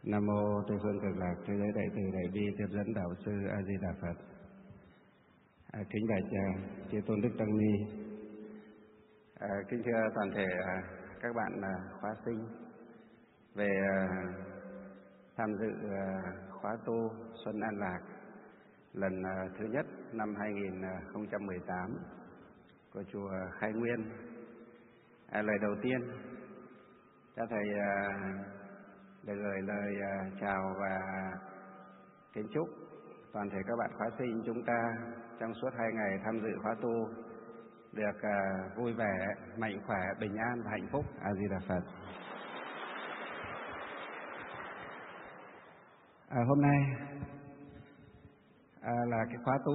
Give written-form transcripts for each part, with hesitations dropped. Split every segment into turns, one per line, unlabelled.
Nam mô Tây phương Cực Lạc Thế giới Đại từ Đại bi Tiếp dẫn Đạo sư A Di Đà Phật. Kính bạch chư tôn đức tăng ni, kính thưa toàn thể các bạn khóa sinh về tham dự khóa tu Xuân An Lạc lần thứ nhất năm 2018 của chùa Khai Nguyên. Lời đầu tiên cho thầy được gửi lời chào và kính chúc toàn thể các bạn khóa sinh chúng ta trong suốt 2 ngày tham dự khóa tu được vui vẻ, mạnh khỏe, bình an và hạnh phúc. A Di Đà Phật. Hôm nay là cái khóa tu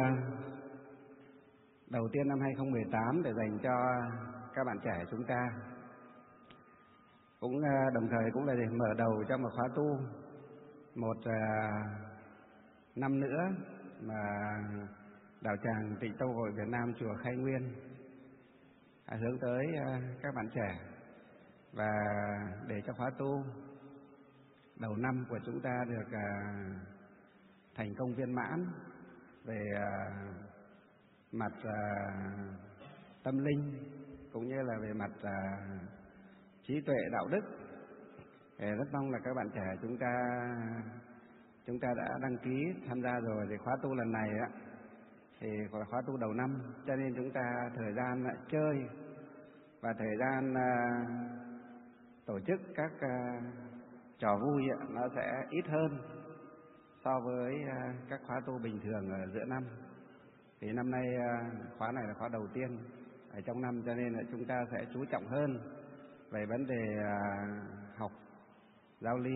đầu tiên năm 2018 để dành cho các bạn trẻ chúng ta. Cũng đồng thời cũng là để mở đầu cho một khóa tu một năm nữa mà Đạo Tràng Tịnh Tông Hội Việt Nam chùa Khai Nguyên hướng tới các bạn trẻ, và để cho khóa tu đầu năm của chúng ta được thành công viên mãn về mặt tâm linh cũng như là về mặt trí tuệ đạo đức. Rất mong là các bạn trẻ chúng ta đã đăng ký tham gia rồi. Thì khóa tu lần này thì khóa tu đầu năm, cho nên chúng ta thời gian chơi và thời gian tổ chức các trò vui nó sẽ ít hơn so với các khóa tu bình thường ở giữa năm. Thì năm nay khóa này là khóa đầu tiên ở trong năm, cho nên là chúng ta sẽ chú trọng hơn về vấn đề học giáo lý,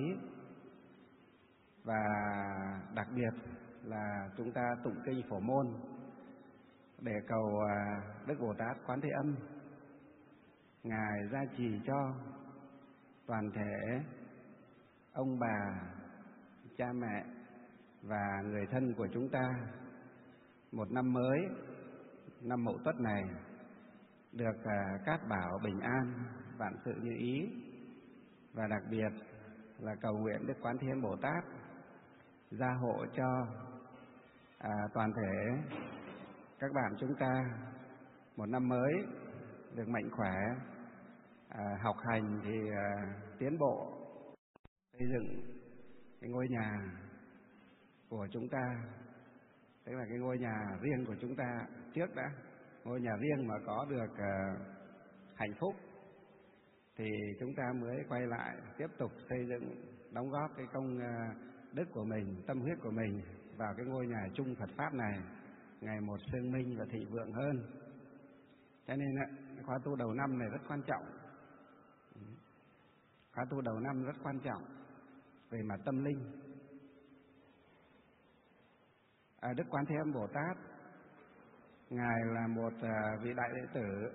và đặc biệt là chúng ta tụng kinh Phổ Môn để cầu Đức Bồ Tát Quán Thế Âm Ngài gia trì cho toàn thể ông bà, cha mẹ và người thân của chúng ta một năm mới, năm Mậu Tuất này được cát bảo bình an, vạn sự như ý, và đặc biệt là cầu nguyện Đức Quán Thế Âm Bồ Tát gia hộ cho toàn thể các bạn chúng ta một năm mới được mạnh khỏe, học hành thì tiến bộ, xây dựng cái ngôi nhà của chúng ta, tức là cái ngôi nhà riêng của chúng ta trước đã. Ngôi nhà riêng mà có được hạnh phúc thì chúng ta mới quay lại tiếp tục xây dựng, đóng góp cái công đức của mình, tâm huyết của mình vào cái ngôi nhà chung Phật Pháp này ngày một sương minh và thịnh vượng hơn. Cho nên khóa tu đầu năm này rất quan trọng. Khóa tu đầu năm rất quan trọng về mặt tâm linh. Đức Quán Thế Âm Bồ Tát, Ngài là một vị đại đệ tử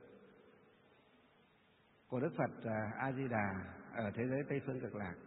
của Đức Phật A Di Đà ở thế giới Tây phương Cực Lạc.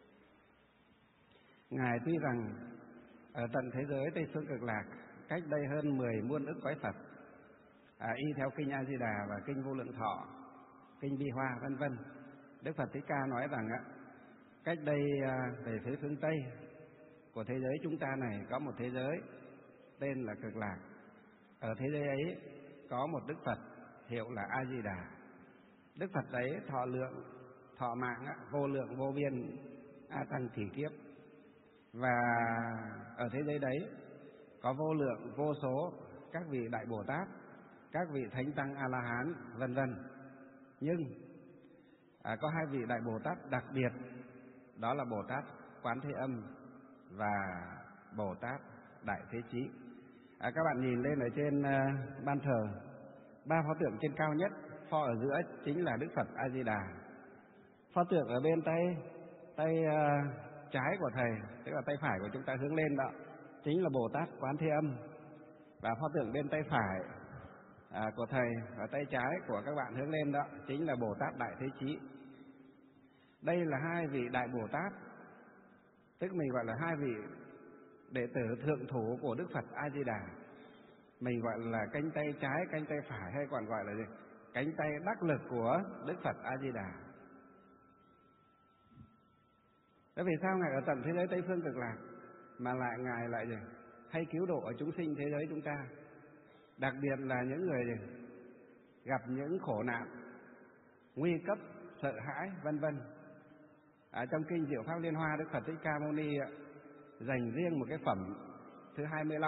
Ngài tuy rằng ở tận thế giới Tây phương Cực Lạc cách đây hơn 10 muôn ức cõi Phật, y theo kinh A Di Đà và kinh Vô Lượng Thọ, kinh Bi Hoa vân vân, Đức Phật Thích Ca nói rằng cách đây về phía phương Tây của thế giới chúng ta này có một thế giới tên là Cực Lạc. Ở thế giới ấy có một Đức Phật hiệu là A Di Đà. Đức Phật ấy thọ mạng vô lượng vô biên a tăng kỳ kiếp, và ở thế giới đấy có vô lượng vô số các vị đại Bồ Tát, các vị thánh tăng A La Hán vân vân. Nhưng có 2 vị đại Bồ Tát đặc biệt, đó là Bồ Tát Quán Thế Âm và Bồ Tát Đại Thế Chí. Các bạn nhìn lên ở trên ban thờ, 3 pho tượng trên cao nhất, pho ở giữa chính là Đức Phật A Di Đà. Pho tượng ở bên tay trái của thầy, tức là tay phải của chúng ta hướng lên đó, chính là Bồ Tát Quán Thế Âm, và pho tượng bên tay phải của thầy và tay trái của các bạn hướng lên đó chính là Bồ Tát Đại Thế Chí. Đây là 2 vị đại Bồ Tát, tức mình gọi là 2 vị đệ tử thượng thủ của Đức Phật A Di Đà. Mình gọi là cánh tay trái, cánh tay phải, hay còn gọi là gì? Cánh tay đắc lực của Đức Phật A Di Đà. Thế vì sao Ngài ở tận thế giới Tây Phương Cực Lạc mà Ngài lại gì? Hay cứu độ ở chúng sinh thế giới chúng ta, đặc biệt là những người gì? Gặp những khổ nạn, nguy cấp, sợ hãi, vân vân. Trong kinh Diệu Pháp Liên Hoa, Đức Phật Thích Ca Mâu Ni dành riêng một cái phẩm thứ 25.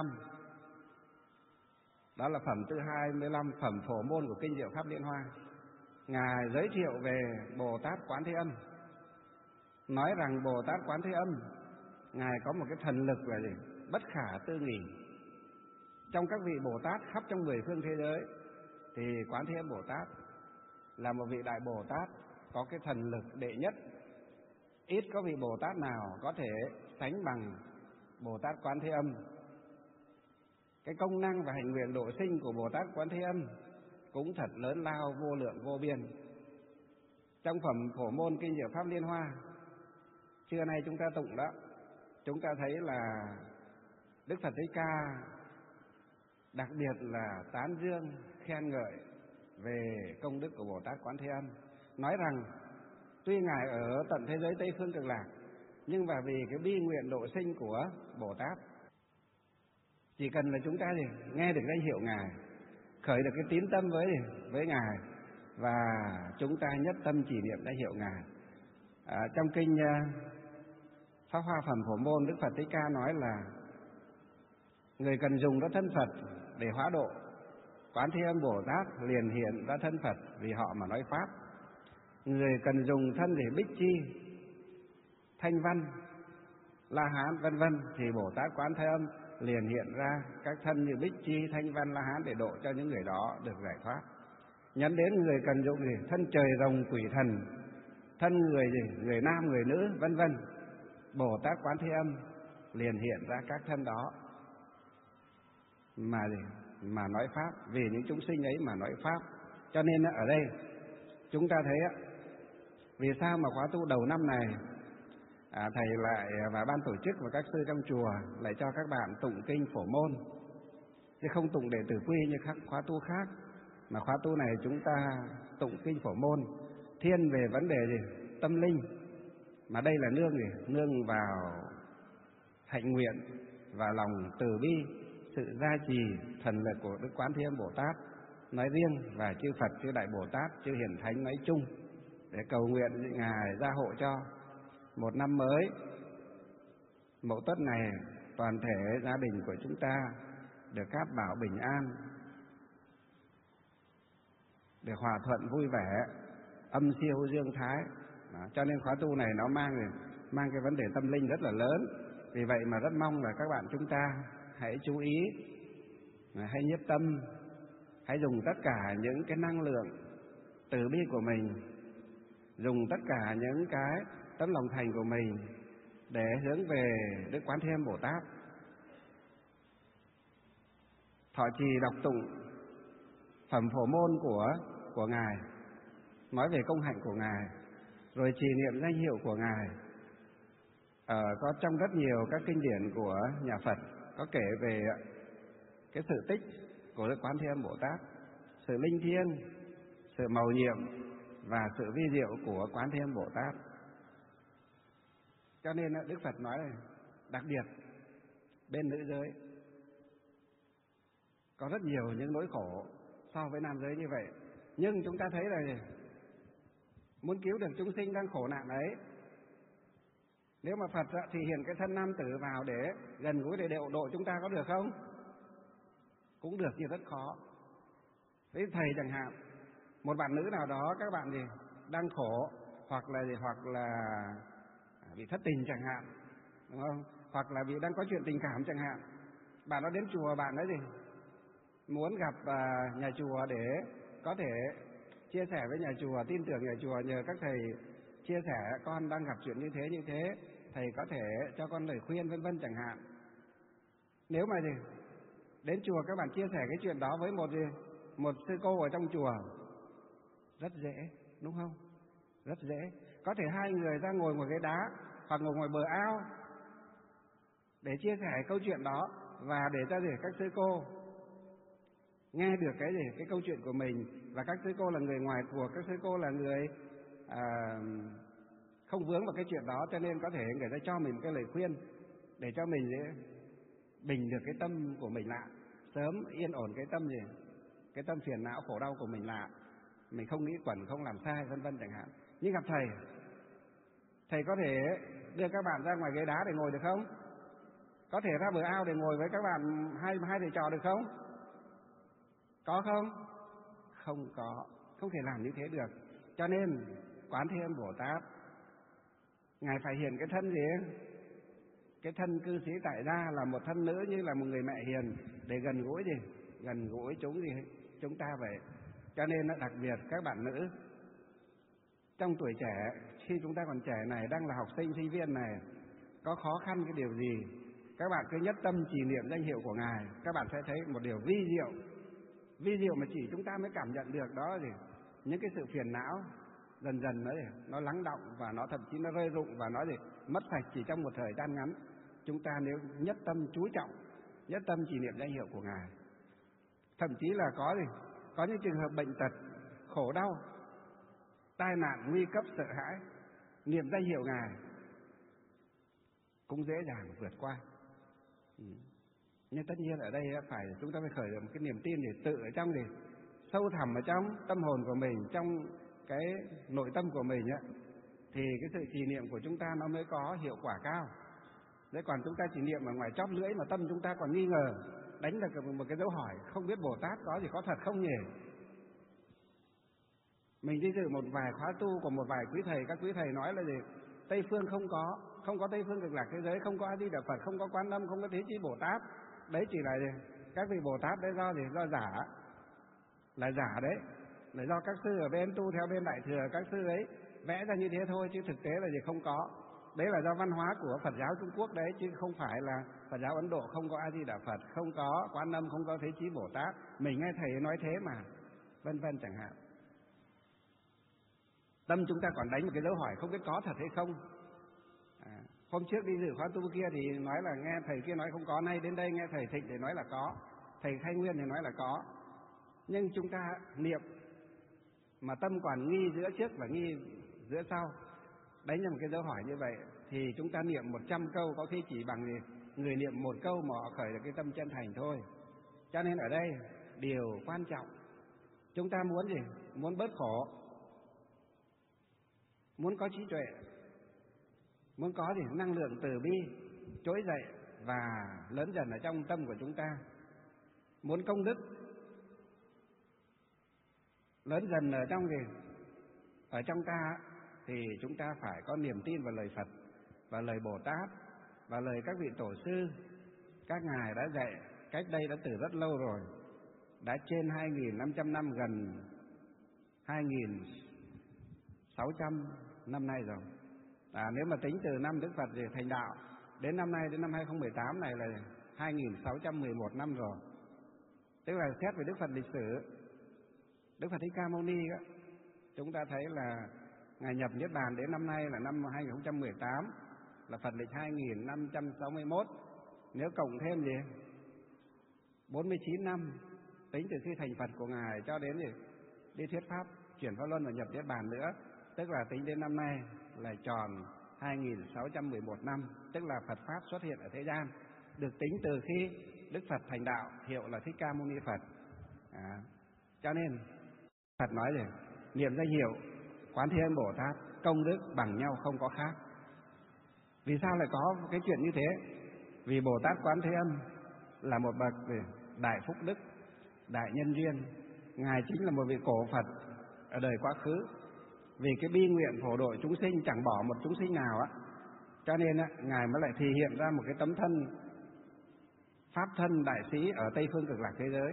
Đó là phẩm thứ 25, phẩm Phổ Môn của kinh Diệu Pháp Liên Hoa. Ngài giới thiệu về Bồ Tát Quán Thế Âm, nói rằng Bồ Tát Quán Thế Âm Ngài có một cái thần lực là gì? Bất khả tư nghì. Trong các vị Bồ Tát khắp trong 10 phương thế giới thì Quán Thế Âm Bồ Tát là một vị Đại Bồ Tát có cái thần lực đệ nhất. Ít có vị Bồ Tát nào có thể sánh bằng Bồ Tát Quán Thế Âm. Cái công năng và hành nguyện độ sinh của Bồ Tát Quán Thế Âm cũng thật lớn lao, vô lượng vô biên. Trong phẩm Phổ Môn kinh Diệu Pháp Liên Hoa trưa nay chúng ta tụng đó, chúng ta thấy là Đức Phật Thích Ca đặc biệt là tán dương khen ngợi về công đức của Bồ Tát Quán Thế Âm, nói rằng tuy Ngài ở tận thế giới Tây Phương Cực Lạc, nhưng mà vì cái bi nguyện độ sinh của Bồ Tát, chỉ cần là chúng ta nghe được danh hiệu Ngài, khởi được cái tín tâm với Ngài, và chúng ta nhất tâm chỉ niệm danh hiệu Ngài. Trong kinh Pháp Hoa Phẩm Phổ Môn, Đức Phật Thích Ca nói là người cần dùng ra thân Phật để hóa độ, Quán Thế Âm Bồ Tát liền hiện ra thân Phật vì họ mà nói Pháp. Người cần dùng thân để bích chi, thanh văn, La Hán vân vân thì Bồ Tát Quán Thế Âm liền hiện ra các thân như bích chi, thanh văn, La Hán để độ cho những người đó được giải thoát. Nhấn đến người cần dụng thân trời rồng quỷ thần, thân người nam người nữ vân vân, Bồ Tát Quán Thế Âm liền hiện ra các thân đó mà nói Pháp, vì những chúng sinh ấy mà nói Pháp. Cho nên ở đây chúng ta thấy vì sao mà khóa tu đầu năm này thầy lại và ban tổ chức và các sư trong chùa lại cho các bạn tụng kinh Phổ Môn, chứ không tụng Đệ Tử Quy như các khóa tu khác, mà khóa tu này chúng ta tụng kinh Phổ Môn thiên về vấn đề tâm linh, mà đây là nương vào hạnh nguyện và lòng từ bi, sự gia trì thần lực của Đức Quán Thế Âm Bồ Tát nói riêng và chư Phật, chư Đại Bồ Tát, chư Hiển Thánh nói chung, để cầu nguyện Ngài gia hộ cho một năm mới Mậu Tuất này toàn thể gia đình của chúng ta được cát bảo bình an, được hòa thuận vui vẻ, âm siêu dương thái. Cho nên khóa tu này nó mang cái vấn đề tâm linh rất là lớn. Vì vậy mà rất mong là các bạn chúng ta hãy chú ý, hãy nhất tâm, hãy dùng tất cả những cái năng lượng từ bi của mình, dùng tất cả những cái tấm lòng thành của mình để hướng về Đức Quán Thế Âm Bồ Tát, thọ trì đọc tụng phẩm Phổ Môn của Ngài, nói về công hạnh của Ngài, rồi trì niệm danh hiệu của Ngài. Có trong rất nhiều các kinh điển của nhà Phật có kể về cái sự tích của Đức Quán Thế Âm Bồ Tát, sự linh thiêng, sự mầu nhiệm và sự vi diệu của Quán Thế Âm Bồ Tát. Cho nên Đức Phật nói là đặc biệt bên nữ giới có rất nhiều những nỗi khổ so với nam giới như vậy, nhưng chúng ta thấy là muốn cứu được chúng sinh đang khổ nạn ấy, nếu mà Phật thì hiện cái thân nam tử vào để gần gũi để độ chúng ta, có được không? Cũng được, nhưng rất khó. Thế thầy chẳng hạn, một bạn nữ nào đó các bạn đang khổ, hoặc là bị thất tình chẳng hạn, đúng không? Hoặc là bị đang có chuyện tình cảm chẳng hạn, bạn đó đến chùa, bạn ấy muốn gặp nhà chùa để có thể chia sẻ với nhà chùa, tin tưởng nhà chùa, nhờ các thầy chia sẻ con đang gặp chuyện như thế, thầy có thể cho con lời khuyên vân vân chẳng hạn. Nếu mà đến chùa các bạn chia sẻ cái chuyện đó với một sư cô ở trong chùa, rất dễ, đúng không? Rất dễ. Có thể hai người ra ngồi một ghế đá hoặc ngồi ngoài bờ ao để chia sẻ câu chuyện đó, và để cho các sư cô nghe được cái câu chuyện của mình. Và các sư cô là người ngoài cuộc, các sư cô là người không vướng vào cái chuyện đó, cho nên có thể người ta cho mình một cái lời khuyên để cho mình bình được cái tâm của mình lại, sớm yên ổn cái tâm gì, cái tâm phiền não khổ đau của mình lại, mình không nghĩ quẩn, không làm sai, vân vân chẳng hạn. Nhưng gặp thầy có thể đưa các bạn ra ngoài ghế đá để ngồi được không? Có thể ra bờ ao để ngồi với các bạn hai thầy trò được không? Có không? Không có, không thể làm như thế được. Cho nên Quán Thế Âm Bồ Tát Ngài phải hiện cái thân gì? Cái thân cư sĩ tại gia là một thân nữ như là một người mẹ hiền để gần gũi gì? Gần gũi chúng ta vậy. Cho nên đặc biệt các bạn nữ trong tuổi trẻ, khi chúng ta còn trẻ này, đang là học sinh sinh viên này, có khó khăn cái điều gì, các bạn cứ nhất tâm trì niệm danh hiệu của Ngài, các bạn sẽ thấy một điều vi diệu mà chỉ chúng ta mới cảm nhận được đó gì? Những cái sự phiền não dần dần nó lắng động và nó thậm chí nó rơi rụng và nó mất sạch chỉ trong một thời gian ngắn. Chúng ta nếu nhất tâm chú trọng, nhất tâm trì niệm danh hiệu của Ngài, thậm chí là có những trường hợp bệnh tật, khổ đau, tai nạn, nguy cấp, sợ hãi, niệm danh hiệu Ngài cũng dễ dàng vượt qua. Nhưng tất nhiên ở đây chúng ta phải khởi được một cái niềm tin để tự ở trong sâu thẳm ở trong tâm hồn của mình, trong cái nội tâm của mình thì cái sự trì niệm của chúng ta nó mới có hiệu quả cao. Đấy, còn chúng ta trì niệm ở ngoài chóp lưỡi mà tâm chúng ta còn nghi ngờ, đánh được một cái dấu hỏi, không biết Bồ Tát có có thật không nhỉ? Mình đi dự một vài khóa tu của một vài quý thầy, các quý thầy nói là gì? Tây phương không có Tây phương Cực Lạc thế giới, không có A Di Đà Phật, không có Quan Âm, không có Thế Chí Bồ Tát. Đấy chỉ là các vị Bồ Tát đấy do giả, là giả đấy, là do các sư ở bên tu theo bên Đại Thừa, các sư ấy vẽ ra như thế thôi, chứ thực tế là không có. Đấy là do văn hóa của Phật giáo Trung Quốc đấy, chứ không phải là Phật giáo Ấn Độ không có A Di Đà Phật, không có Quan Âm, không có Thế Chí Bồ Tát. Mình nghe thầy nói thế mà, vân vân chẳng hạn. Tâm chúng ta còn đánh một cái dấu hỏi không biết có thật hay không. Hôm trước đi dự khóa tu kia thì nói là nghe thầy kia nói không có, nay đến đây nghe thầy Thịnh thì nói là có, thầy Khai Nguyên thì nói là có. Nhưng chúng ta niệm mà tâm còn nghi giữa trước và nghi giữa sau, đánh ra một cái dấu hỏi như vậy thì chúng ta niệm 100 câu có khi chỉ bằng người niệm một câu mà họ khởi được cái tâm chân thành thôi. Cho nên ở đây điều quan trọng chúng ta muốn muốn bớt khổ, muốn có trí tuệ, muốn có năng lượng từ bi trỗi dậy và lớn dần ở trong tâm của chúng ta, muốn công đức lớn dần ở trong ở trong ta, thì chúng ta phải có niềm tin vào lời Phật và lời Bồ Tát và lời các vị tổ sư. Các ngài đã dạy cách đây đã từ rất lâu rồi, đã trên 2.500 năm, gần 2.600 năm nay rồi. Nếu mà tính từ năm Đức Phật thành đạo đến năm nay, đến năm 2018 này là 2.611 năm rồi. Tức là xét về Đức Phật lịch sử, Đức Phật Thích Ca Mâu Ni đó, chúng ta thấy là Ngài nhập Niết Bàn đến năm nay là năm 2018, là Phật lịch 2561. Nếu cộng thêm 49 năm, tính từ khi thành Phật của Ngài cho đến đi thuyết Pháp, chuyển Pháp Luân và nhập Niết Bàn nữa, tức là tính đến năm nay là tròn 2.611 năm, tức là Phật Pháp xuất hiện ở thế gian, được tính từ khi Đức Phật thành đạo, hiệu là Thích Ca Mâu Ni Phật. Cho nên Phật nói niệm danh hiệu Quán Thế Âm Bồ Tát, công đức bằng nhau không có khác. Vì sao lại có cái chuyện như thế? Vì Bồ Tát Quán Thế Âm là một bậc đại phúc đức, đại nhân duyên. Ngài chính là một vị cổ Phật ở đời quá khứ. Vì cái bi nguyện phổ độ chúng sinh, chẳng bỏ một chúng sinh nào cho nên Ngài mới lại thể hiện ra một cái tấm thân Pháp thân đại sĩ ở Tây phương Cực Lạc thế giới.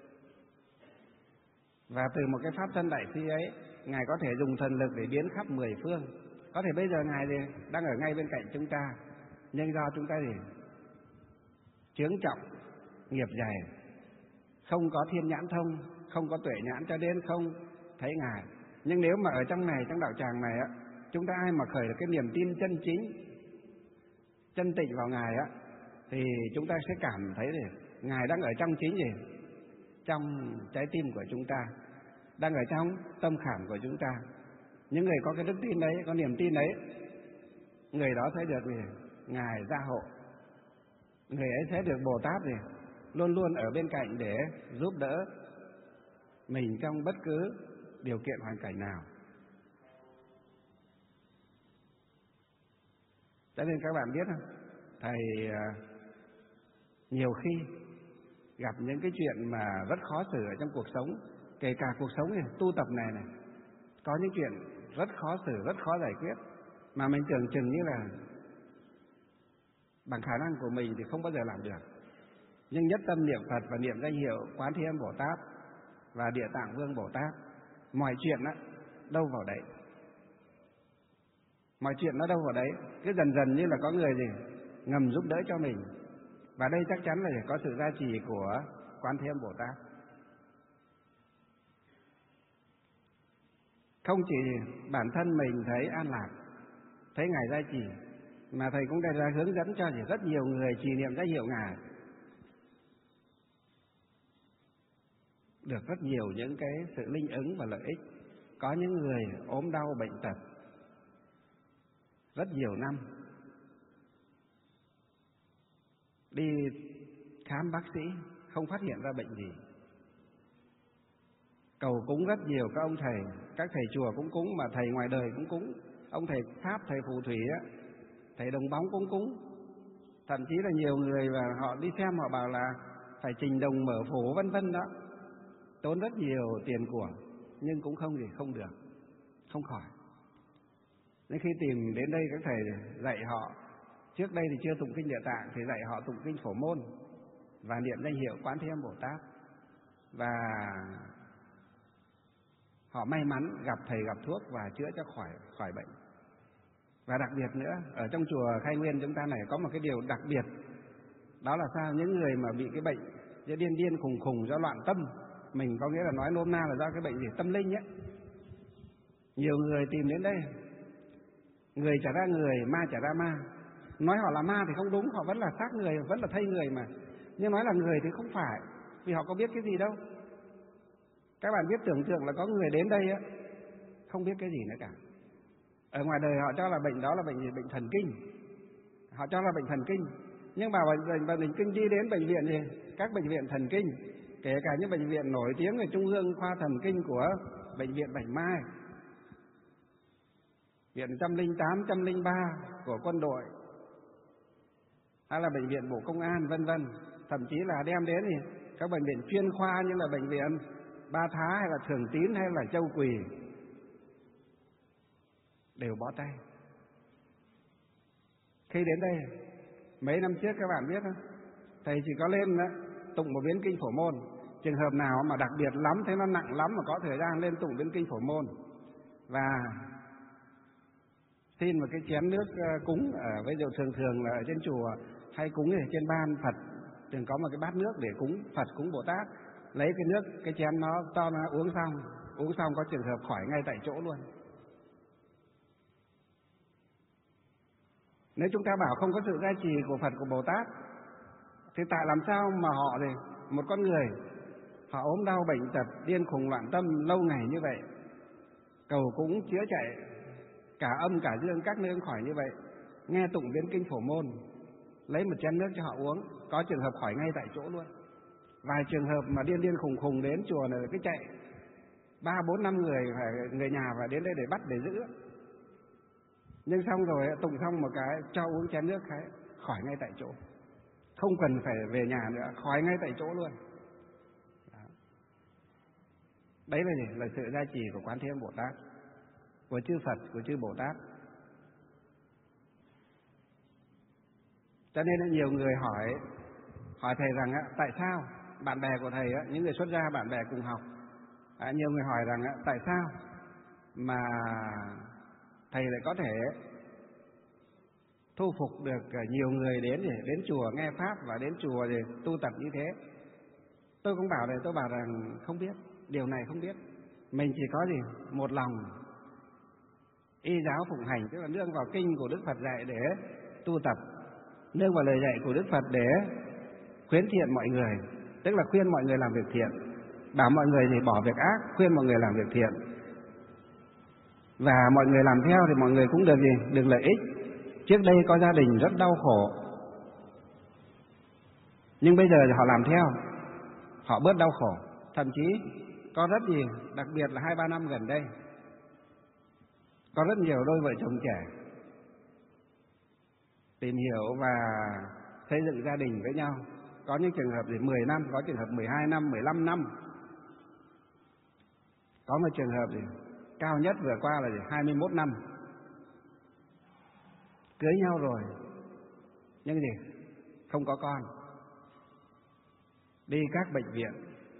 Và từ một cái Pháp thân đại sĩ ấy, Ngài có thể dùng thần lực để biến khắp 10 phương. Có thể bây giờ Ngài đang ở ngay bên cạnh chúng ta, nhưng do chúng ta chướng trọng, nghiệp dày, không có thiên nhãn thông, không có tuệ nhãn, cho nên không thấy Ngài. Nhưng nếu mà ở trong này, trong đạo tràng này chúng ta ai mà khởi được cái niềm tin chân chính, chân tịnh vào Ngài thì chúng ta sẽ cảm thấy Ngài đang ở trong chính trong trái tim của chúng ta, đang ở trong tâm khảm của chúng ta. Những người có cái đức tin đấy, có niềm tin đấy, người đó sẽ được Ngài gia hộ. Người ấy sẽ được Bồ Tát luôn luôn ở bên cạnh để giúp đỡ mình trong bất cứ điều kiện hoàn cảnh nào. Cho nên các bạn biết không, thầy nhiều khi gặp những cái chuyện mà rất khó xử ở trong cuộc sống, kể cả cuộc sống này, tu tập này, có những chuyện rất khó xử, rất khó giải quyết, mà mình tưởng chừng như là bằng khả năng của mình thì không bao giờ làm được. Nhưng nhất tâm niệm Phật và niệm danh hiệu Quán Thế Âm Bồ Tát và Địa Tạng Vương Bồ Tát, mọi chuyện đâu vào đấy. Mọi chuyện nó đâu vào đấy, cứ dần dần như là có người ngầm giúp đỡ cho mình. Và đây chắc chắn là có sự gia trì của Quán Thế Âm Bồ Tát. Không chỉ bản thân mình thấy an lạc, thấy Ngài gia trì, mà thầy cũng đã hướng dẫn cho rất nhiều người trì niệm danh hiệu Ngài, được rất nhiều những cái sự linh ứng và lợi ích. Có những người ốm đau bệnh tật rất nhiều năm, đi khám bác sĩ không phát hiện ra bệnh gì, cầu cúng rất nhiều các ông thầy, các thầy chùa cũng cúng, mà thầy ngoài đời cũng cúng, ông thầy Pháp, thầy phù thủy thầy đồng bóng cũng cúng. Thậm chí là nhiều người và họ đi xem họ bảo là phải trình đồng mở phổ vân vân đó, tốn rất nhiều tiền của, nhưng cũng không được, không khỏi. Nên khi tìm đến đây các thầy dạy họ, trước đây thì chưa tụng kinh Địa Tạng thì dạy họ tụng kinh Phổ Môn và niệm danh hiệu Quán Thế Âm Bồ Tát, và họ may mắn gặp thầy gặp thuốc và chữa cho khỏi bệnh. Và đặc biệt nữa, ở trong chùa Khai Nguyên chúng ta này có một cái điều đặc biệt, đó là sao? Những người mà bị cái bệnh điên khùng do loạn tâm, mình có nghĩa là nói nôm na là do cái bệnh tâm linh ấy, nhiều người tìm đến đây, người trả ra người, ma trả ra ma. Nói họ là ma thì không đúng, họ vẫn là xác người, vẫn là thây người mà. Nhưng nói là người thì không phải, vì họ có biết cái gì đâu. Các bạn biết tưởng tượng là có người đến đây không biết cái gì nữa cả. Ở ngoài đời họ cho là bệnh đó là bệnh gì? Bệnh thần kinh. Họ cho là bệnh thần kinh. Nhưng mà bệnh kinh đi đến bệnh viện gì? Các bệnh viện thần kinh, kể cả những bệnh viện nổi tiếng ở Trung ương khoa thần kinh của bệnh viện Bạch Mai, viện 108, 103 của quân đội, hay là bệnh viện Bộ Công an vân vân, thậm chí là đem đến các bệnh viện chuyên khoa như là bệnh viện Ba Thá hay là Thường Tín hay là Châu Quỳ, đều bó tay. Khi đến đây mấy năm trước các bạn biết không, thầy chỉ có lên tụng một biến kinh Phổ Môn. Trường hợp nào mà đặc biệt lắm, thấy nó nặng lắm mà có thời gian lên tụng biến kinh Phổ Môn và xin một cái chén nước cúng. Ví dụ thường là ở trên chùa hay cúng ở trên ban Phật, thường có một cái bát nước để cúng Phật, cúng Bồ Tát, lấy cái nước, cái chén nó cho nó uống xong có trường hợp khỏi ngay tại chỗ luôn. Nếu chúng ta bảo không có sự gia trì của Phật, của Bồ Tát, thì tại làm sao mà họ một con người họ ốm đau bệnh tật, điên khùng loạn tâm lâu ngày như vậy, cầu cúng chữa chạy cả âm cả dương các nơi khỏi như vậy, nghe tụng biến kinh Phổ Môn, lấy một chén nước cho họ uống, có trường hợp khỏi ngay tại chỗ luôn. Vài trường hợp mà điên khùng đến chùa này cái chạy 3, 4, 5 người nhà và đến đây để bắt để giữ. Nhưng xong rồi tụng xong một cái cho uống chén nước cái khỏi ngay tại chỗ, không cần phải về nhà nữa, khỏi ngay tại chỗ luôn. Đấy là sự gia trì của Quán Thế Âm Bồ Tát, của chư Phật, của chư Bồ Tát. Cho nên nhiều người hỏi thầy rằng tại sao bạn bè của thầy, những người xuất gia bạn bè cùng học, nhiều người hỏi rằng tại sao mà thầy lại có thể thu phục được nhiều người đến chùa nghe pháp và đến chùa để tu tập như thế. Tôi cũng tôi bảo rằng không biết, điều này không biết. Mình chỉ có một lòng y giáo phụng hành, tức là nương vào kinh của Đức Phật dạy để tu tập, nương vào lời dạy của Đức Phật để khuyến thiện mọi người, tức là khuyên mọi người làm việc thiện, bảo mọi người bỏ việc ác, khuyên mọi người làm việc thiện. Và mọi người làm theo thì mọi người cũng được gì? Được lợi ích. Trước đây có gia đình rất đau khổ, nhưng bây giờ thì họ làm theo, họ bớt đau khổ. Thậm chí có rất gì, đặc biệt là 2-3 năm gần đây, có rất nhiều đôi vợ chồng trẻ tìm hiểu và xây dựng gia đình với nhau. Có những trường hợp thì 10 năm, có trường hợp 12 năm, 15 năm. Có một trường hợp thì cao nhất vừa qua là 21 năm. Cưới nhau rồi, nhưng gì? Không có con. Đi các bệnh viện,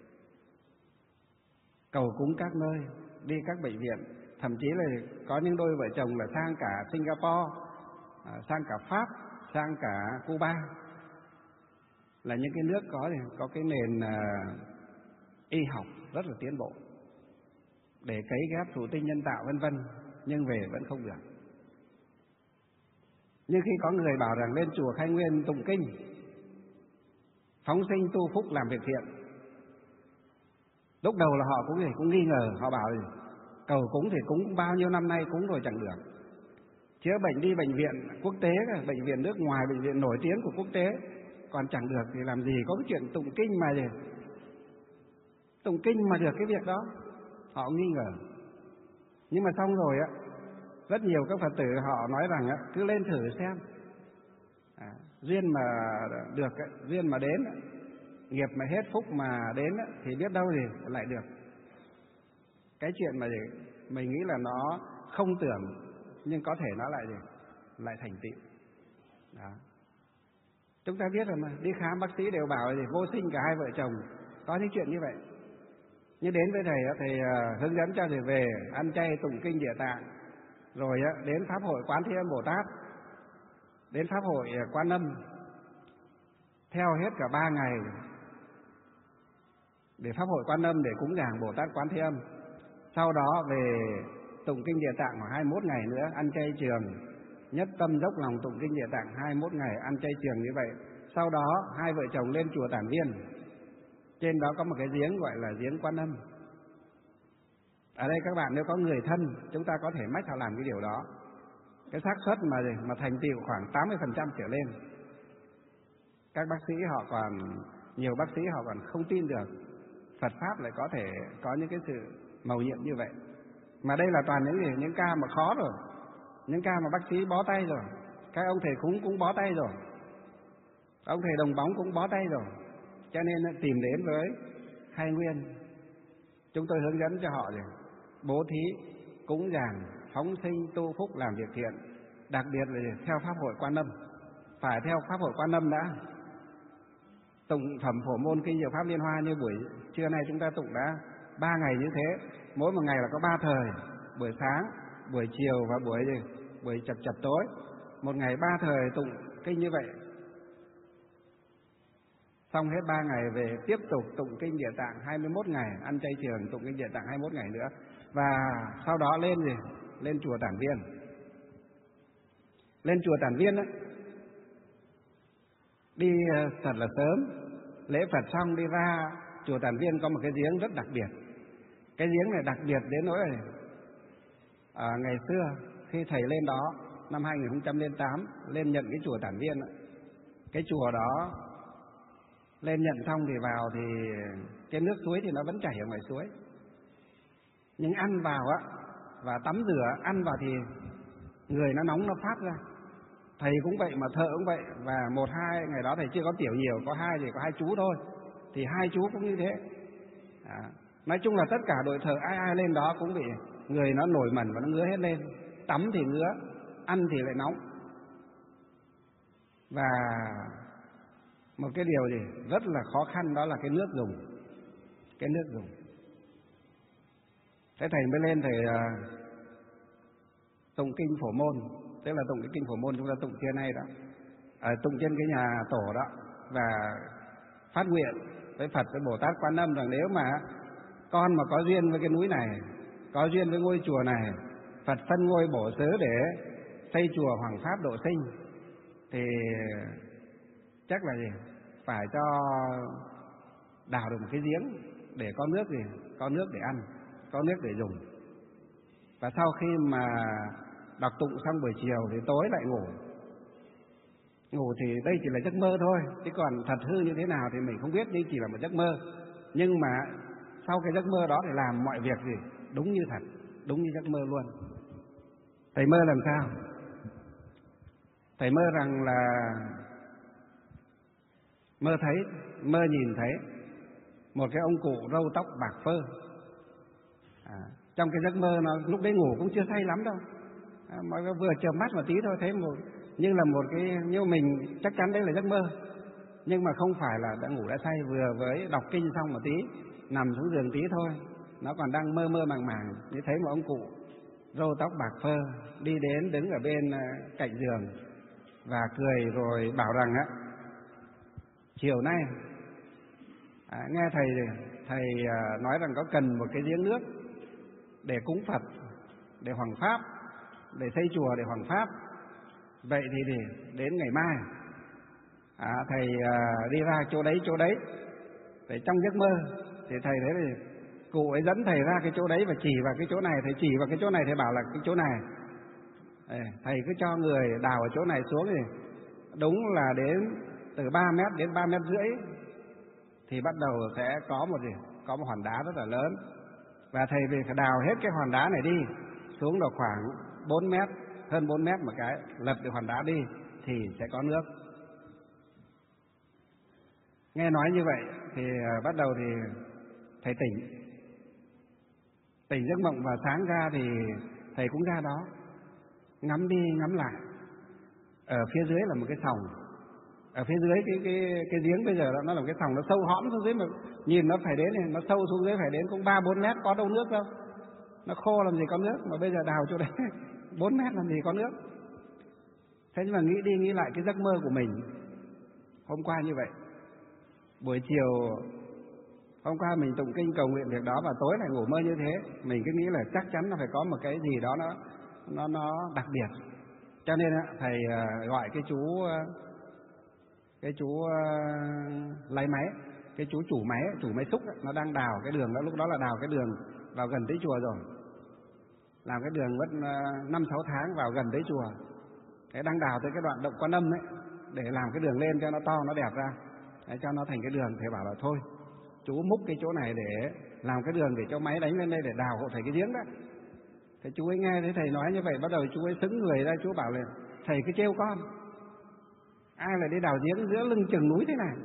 cầu cúng các nơi, đi các bệnh viện. Thậm chí là có những đôi vợ chồng là sang cả Singapore, sang cả Pháp, sang cả Cuba, là những cái nước có cái nền y học rất là tiến bộ, để cấy ghép thụ tinh nhân tạo vân vân, nhưng về vẫn không được. Nhưng khi có người bảo rằng lên chùa Khai Nguyên tụng kinh, phóng sinh tu phúc làm việc thiện, lúc đầu là họ cũng nghi ngờ. Họ bảo gì? Cầu cúng thì cúng bao nhiêu năm nay cúng rồi chẳng được. Chữa bệnh đi bệnh viện quốc tế, bệnh viện nước ngoài, bệnh viện nổi tiếng của quốc tế, còn chẳng được thì làm gì có cái chuyện tụng kinh mà gì? Tụng kinh mà được cái việc đó. Họ nghi ngờ. Nhưng mà xong rồi á, rất nhiều các Phật tử họ nói rằng á, cứ lên thử xem. Duyên mà được, duyên mà đến, nghiệp mà hết, phúc mà đến thì biết đâu thì lại được. Cái chuyện mà mình nghĩ là nó không tưởng, nhưng có thể nó lại thành tựu. Đó. Chúng ta biết rồi mà, đi khám bác sĩ đều bảo gì vô sinh cả hai vợ chồng, có những chuyện như vậy. Nhưng đến với thầy hướng dẫn cho thầy về ăn chay tụng kinh Địa Tạng, rồi đến pháp hội Quán Thế Âm Bồ Tát, đến pháp hội Quan Âm, theo hết cả 3 ngày để pháp hội Quan Âm để cúng dường Bồ Tát Quán Thế Âm. Sau đó về tụng kinh Địa Tạng khoảng 21 ngày nữa, ăn chay trường, nhất tâm dốc lòng tụng kinh Địa Tạng 21 ngày, ăn chay trường như vậy. Sau đó hai vợ chồng lên chùa Tản Viên, trên đó có một cái giếng gọi là giếng Quan Âm. Ở đây các bạn nếu có người thân, chúng ta có thể mách họ làm cái điều đó. Cái xác suất mà thành tựu khoảng 80% trở lên. Các bác sĩ họ còn, nhiều bác sĩ họ còn không tin được Phật pháp lại có thể có những cái sự mầu nhiệm như vậy. Mà đây là toàn những ca mà khó rồi, những ca mà bác sĩ bó tay rồi, các ông thầy cúng cũng bó tay rồi, ông thầy đồng bóng cũng bó tay rồi. Cho nên tìm đến với Khai Nguyên, chúng tôi hướng dẫn cho họ bố thí, cúng dường, phóng sinh, tu phúc, làm việc thiện. Đặc biệt là theo pháp hội Quan Âm, phải theo pháp hội Quan Âm đã. Tụng phẩm Phổ Môn Kinh Diệu Pháp Liên Hoa như buổi trưa nay chúng ta tụng đã 3 ngày như thế, mỗi một ngày là có 3 thời, buổi sáng, buổi chiều và buổi chập tối. Một ngày 3 thời tụng kinh như vậy. Xong hết 3 ngày về tiếp tục tụng kinh Địa Tạng 21 ngày, ăn chay trường tụng kinh Địa Tạng 21 ngày nữa. Và sau đó lên chùa Tản Viên. Lên chùa Tản Viên á, đi thật là sớm, lễ Phật xong đi ra chùa Tản Viên có một cái giếng rất đặc biệt. Cái giếng này đặc biệt đến nỗi ngày xưa khi thầy lên đó năm 2008 lên nhận cái chùa Tản Viên, cái chùa đó lên nhận xong thì vào thì cái nước suối thì nó vẫn chảy ở ngoài suối, nhưng ăn vào và tắm rửa, ăn vào thì người nó nóng, nó phát ra. Thầy cũng vậy mà thợ cũng vậy. Và 1-2 ngày đó thầy chưa có tiểu nhiều, có 2 chú thôi, thì 2 chú cũng như thế. Nói chung là tất cả đội thợ ai lên đó cũng bị người nó nổi mẩn và nó ngứa hết lên. Tắm thì ngứa, ăn thì lại nóng. Và một cái điều rất là khó khăn đó là cái nước dùng. Cái nước dùng. Thế thầy mới lên thầy tụng kinh Phổ Môn, tức là tụng cái kinh Phổ Môn chúng ta tụng trưa nay đó, tụng trên cái nhà tổ đó, và phát nguyện với Phật, với Bồ Tát Quan Âm rằng nếu mà con mà có duyên với cái núi này, có duyên với ngôi chùa này, Phật phân ngôi bổ xứ để xây chùa Hoàng Pháp độ sinh, thì chắc là phải cho đào được một cái giếng để có nước có nước để ăn, có nước để dùng. Và sau khi mà đọc tụng xong buổi chiều thì tối lại ngủ. Ngủ thì đây chỉ là giấc mơ thôi, chứ còn thật hư như thế nào thì mình không biết, đây chỉ là một giấc mơ. Nhưng mà sau cái giấc mơ đó thì làm mọi việc gì đúng như thật, đúng như giấc mơ luôn. Thầy mơ làm sao? Thầy mơ rằng là mơ nhìn thấy một cái ông cụ râu tóc bạc phơ. Trong cái giấc mơ nó lúc đấy ngủ cũng chưa say lắm đâu, mới vừa chợp mắt một tí thôi, thấy như là một cái, như mình chắc chắn đấy là giấc mơ, nhưng mà không phải là đã ngủ đã say, vừa với đọc kinh xong một tí nằm xuống giường tí thôi, nó còn đang mơ mơ màng màng, thì thấy một ông cụ râu tóc bạc phơ đi đến đứng ở bên cạnh giường và cười rồi bảo rằng chiều nay nghe thầy nói rằng có cần một cái giếng nước để cúng Phật, để hoằng pháp, để xây chùa để hoằng pháp. Vậy thì đến ngày mai thầy đi ra chỗ đấy. Thì trong giấc mơ thì thầy thấy thì cụ ấy dẫn thầy ra cái chỗ đấy và chỉ vào cái chỗ này. Thầy chỉ vào cái chỗ này, thầy bảo là cái chỗ này. Thầy cứ cho người đào ở chỗ này xuống thì đúng là đến từ 3 mét đến 3 mét rưỡi thì bắt đầu sẽ có một hòn đá rất là lớn. Và thầy về phải đào hết cái hòn đá này đi, xuống độ khoảng 4 mét, hơn 4 mét một cái, lật được hòn đá đi thì sẽ có nước. Nghe nói như vậy thì bắt đầu thì thầy tỉnh giấc mộng, và sáng ra thì thầy cũng ra đó ngắm đi ngắm lại. Ở phía dưới là một cái sòng, ở phía dưới cái giếng bây giờ nó là một cái sòng, nó sâu hõm xuống dưới, mà nhìn nó phải đến này, nó sâu xuống dưới phải đến cũng 3-4 mét, có đâu nước đâu, nó khô làm gì có nước, mà bây giờ đào chỗ đấy 4 mét làm gì có nước. Thế nhưng mà nghĩ đi nghĩ lại cái giấc mơ của mình hôm qua như vậy, buổi chiều hôm qua mình tụng kinh cầu nguyện việc đó và tối lại ngủ mơ như thế, mình cứ nghĩ là chắc chắn nó phải có một cái gì đó nó đặc biệt. Cho nên thầy gọi cái chú lái máy, cái chú chủ máy xúc ấy, nó đang đào cái đường đó, lúc đó là đào cái đường vào gần tới chùa rồi, làm cái đường mất 5-6 tháng vào gần tới chùa, cái đang đào tới cái đoạn động Quan Âm ấy, để làm cái đường lên cho nó to nó đẹp ra, để cho nó thành cái đường. Thầy bảo là thôi chú múc cái chỗ này để làm cái đường để cho máy đánh lên đây để đào hộ thầy cái giếng đó. Thế chú ấy nghe thấy thầy nói như vậy, bắt đầu chú ấy sững người ra, chú bảo là thầy cứ trêu con, ai lại đi đào giếng giữa lưng chừng núi thế này,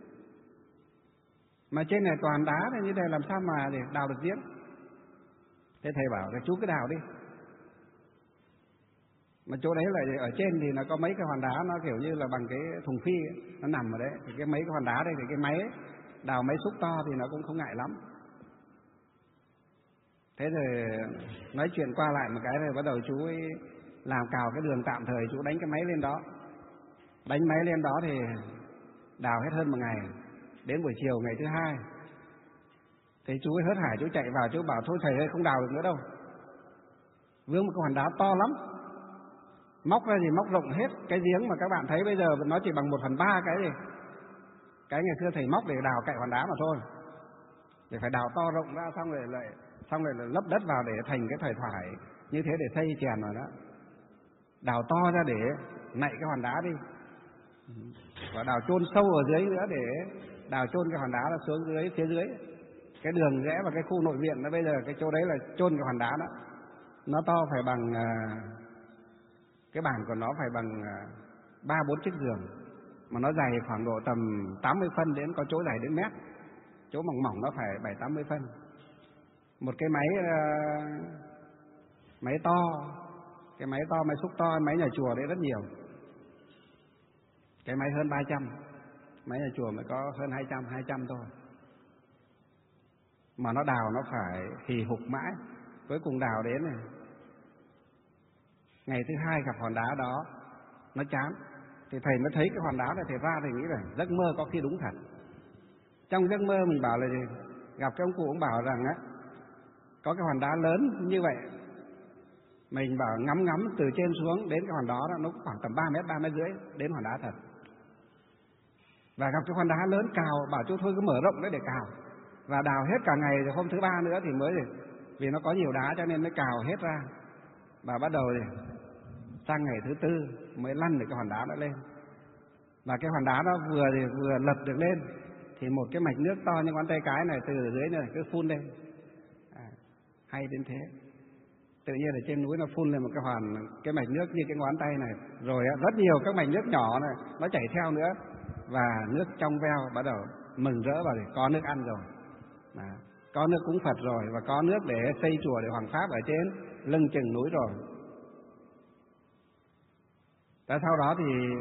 mà trên này toàn đá này, như thế làm sao mà để đào được giếng. Thế thầy bảo là chú cứ đào đi. Mà chỗ đấy là ở trên thì nó có mấy cái hòn đá, nó kiểu như là bằng cái thùng phi ấy, nó nằm ở đấy. Thì cái mấy cái hòn đá đây thì cái máy ấy, đào máy xúc to thì nó cũng không ngại lắm. Thế rồi nói chuyện qua lại một cái rồi bắt đầu chú ấy làm cào cái đường tạm thời, chú đánh cái máy lên đó. Đánh máy lên đó thì đào hết hơn một ngày. Đến buổi chiều ngày thứ hai thì chú ấy hớt hải, chú chạy vào, chú bảo thôi thầy ơi không đào được nữa đâu, vướng một cái hòn đá to lắm. Móc ra thì móc rộng hết cái giếng mà các bạn thấy bây giờ nó chỉ bằng 1/3 cái ngày xưa thầy móc để đào cạnh hòn đá mà thôi. Để phải đào to rộng ra, xong rồi lại lấp đất vào để thành cái thoải như thế để xây chèn rồi đó. Đào to ra để nạy cái hòn đá đi, và đào chôn sâu ở dưới nữa để đào chôn cái hòn đá nó xuống dưới, phía dưới cái đường rẽ vào cái khu nội viện đó. Bây giờ cái chỗ đấy là chôn cái hòn đá đó, nó to phải bằng cái bàn của nó phải bằng 3-4 chiếc giường, mà nó dày khoảng độ tầm 80 phân, đến có chỗ dày đến mét, chỗ mỏng mỏng nó phải 7-80 phân. Một cái máy to, cái máy to, máy xúc to, máy nhà chùa đấy rất nhiều, cái máy hơn 300, máy nhà chùa mới có hơn 200 thôi. Mà nó đào nó phải hì hục mãi, cuối cùng đào đến này, ngày thứ hai gặp hòn đá đó nó chán, thì thầy mới thấy cái hòn đá này, thầy ra thầy nghĩ là giấc mơ có khi đúng thật. Trong giấc mơ mình bảo là gì? Gặp cái ông cụ, ông bảo rằng có cái hòn đá lớn như vậy, mình bảo ngắm từ trên xuống đến cái hòn đó nó khoảng tầm 3 mét rưỡi đến hòn đá thật. Và gặp cái hòn đá lớn cào, bảo chú thôi cứ mở rộng đấy để cào, và đào hết cả ngày, rồi hôm thứ 3 nữa thì mới vì nó có nhiều đá cho nên mới cào hết ra, và bắt đầu thì sang ngày thứ tư mới lăn được cái hòn đá đó lên. Và cái hòn đá đó vừa lật được lên thì một cái mạch nước to như ngón tay cái này từ dưới này cứ phun lên. Hay đến thế. Tự nhiên ở trên núi nó phun lên một cái mạch nước như cái ngón tay này, rồi rất nhiều các mạch nước nhỏ này nó chảy theo nữa, và nước trong veo, bắt đầu mừng rỡ và có nước ăn rồi. Có nước cúng Phật rồi, và có nước để xây chùa để hoàng pháp ở trên lưng chừng núi rồi. Và sau đó thì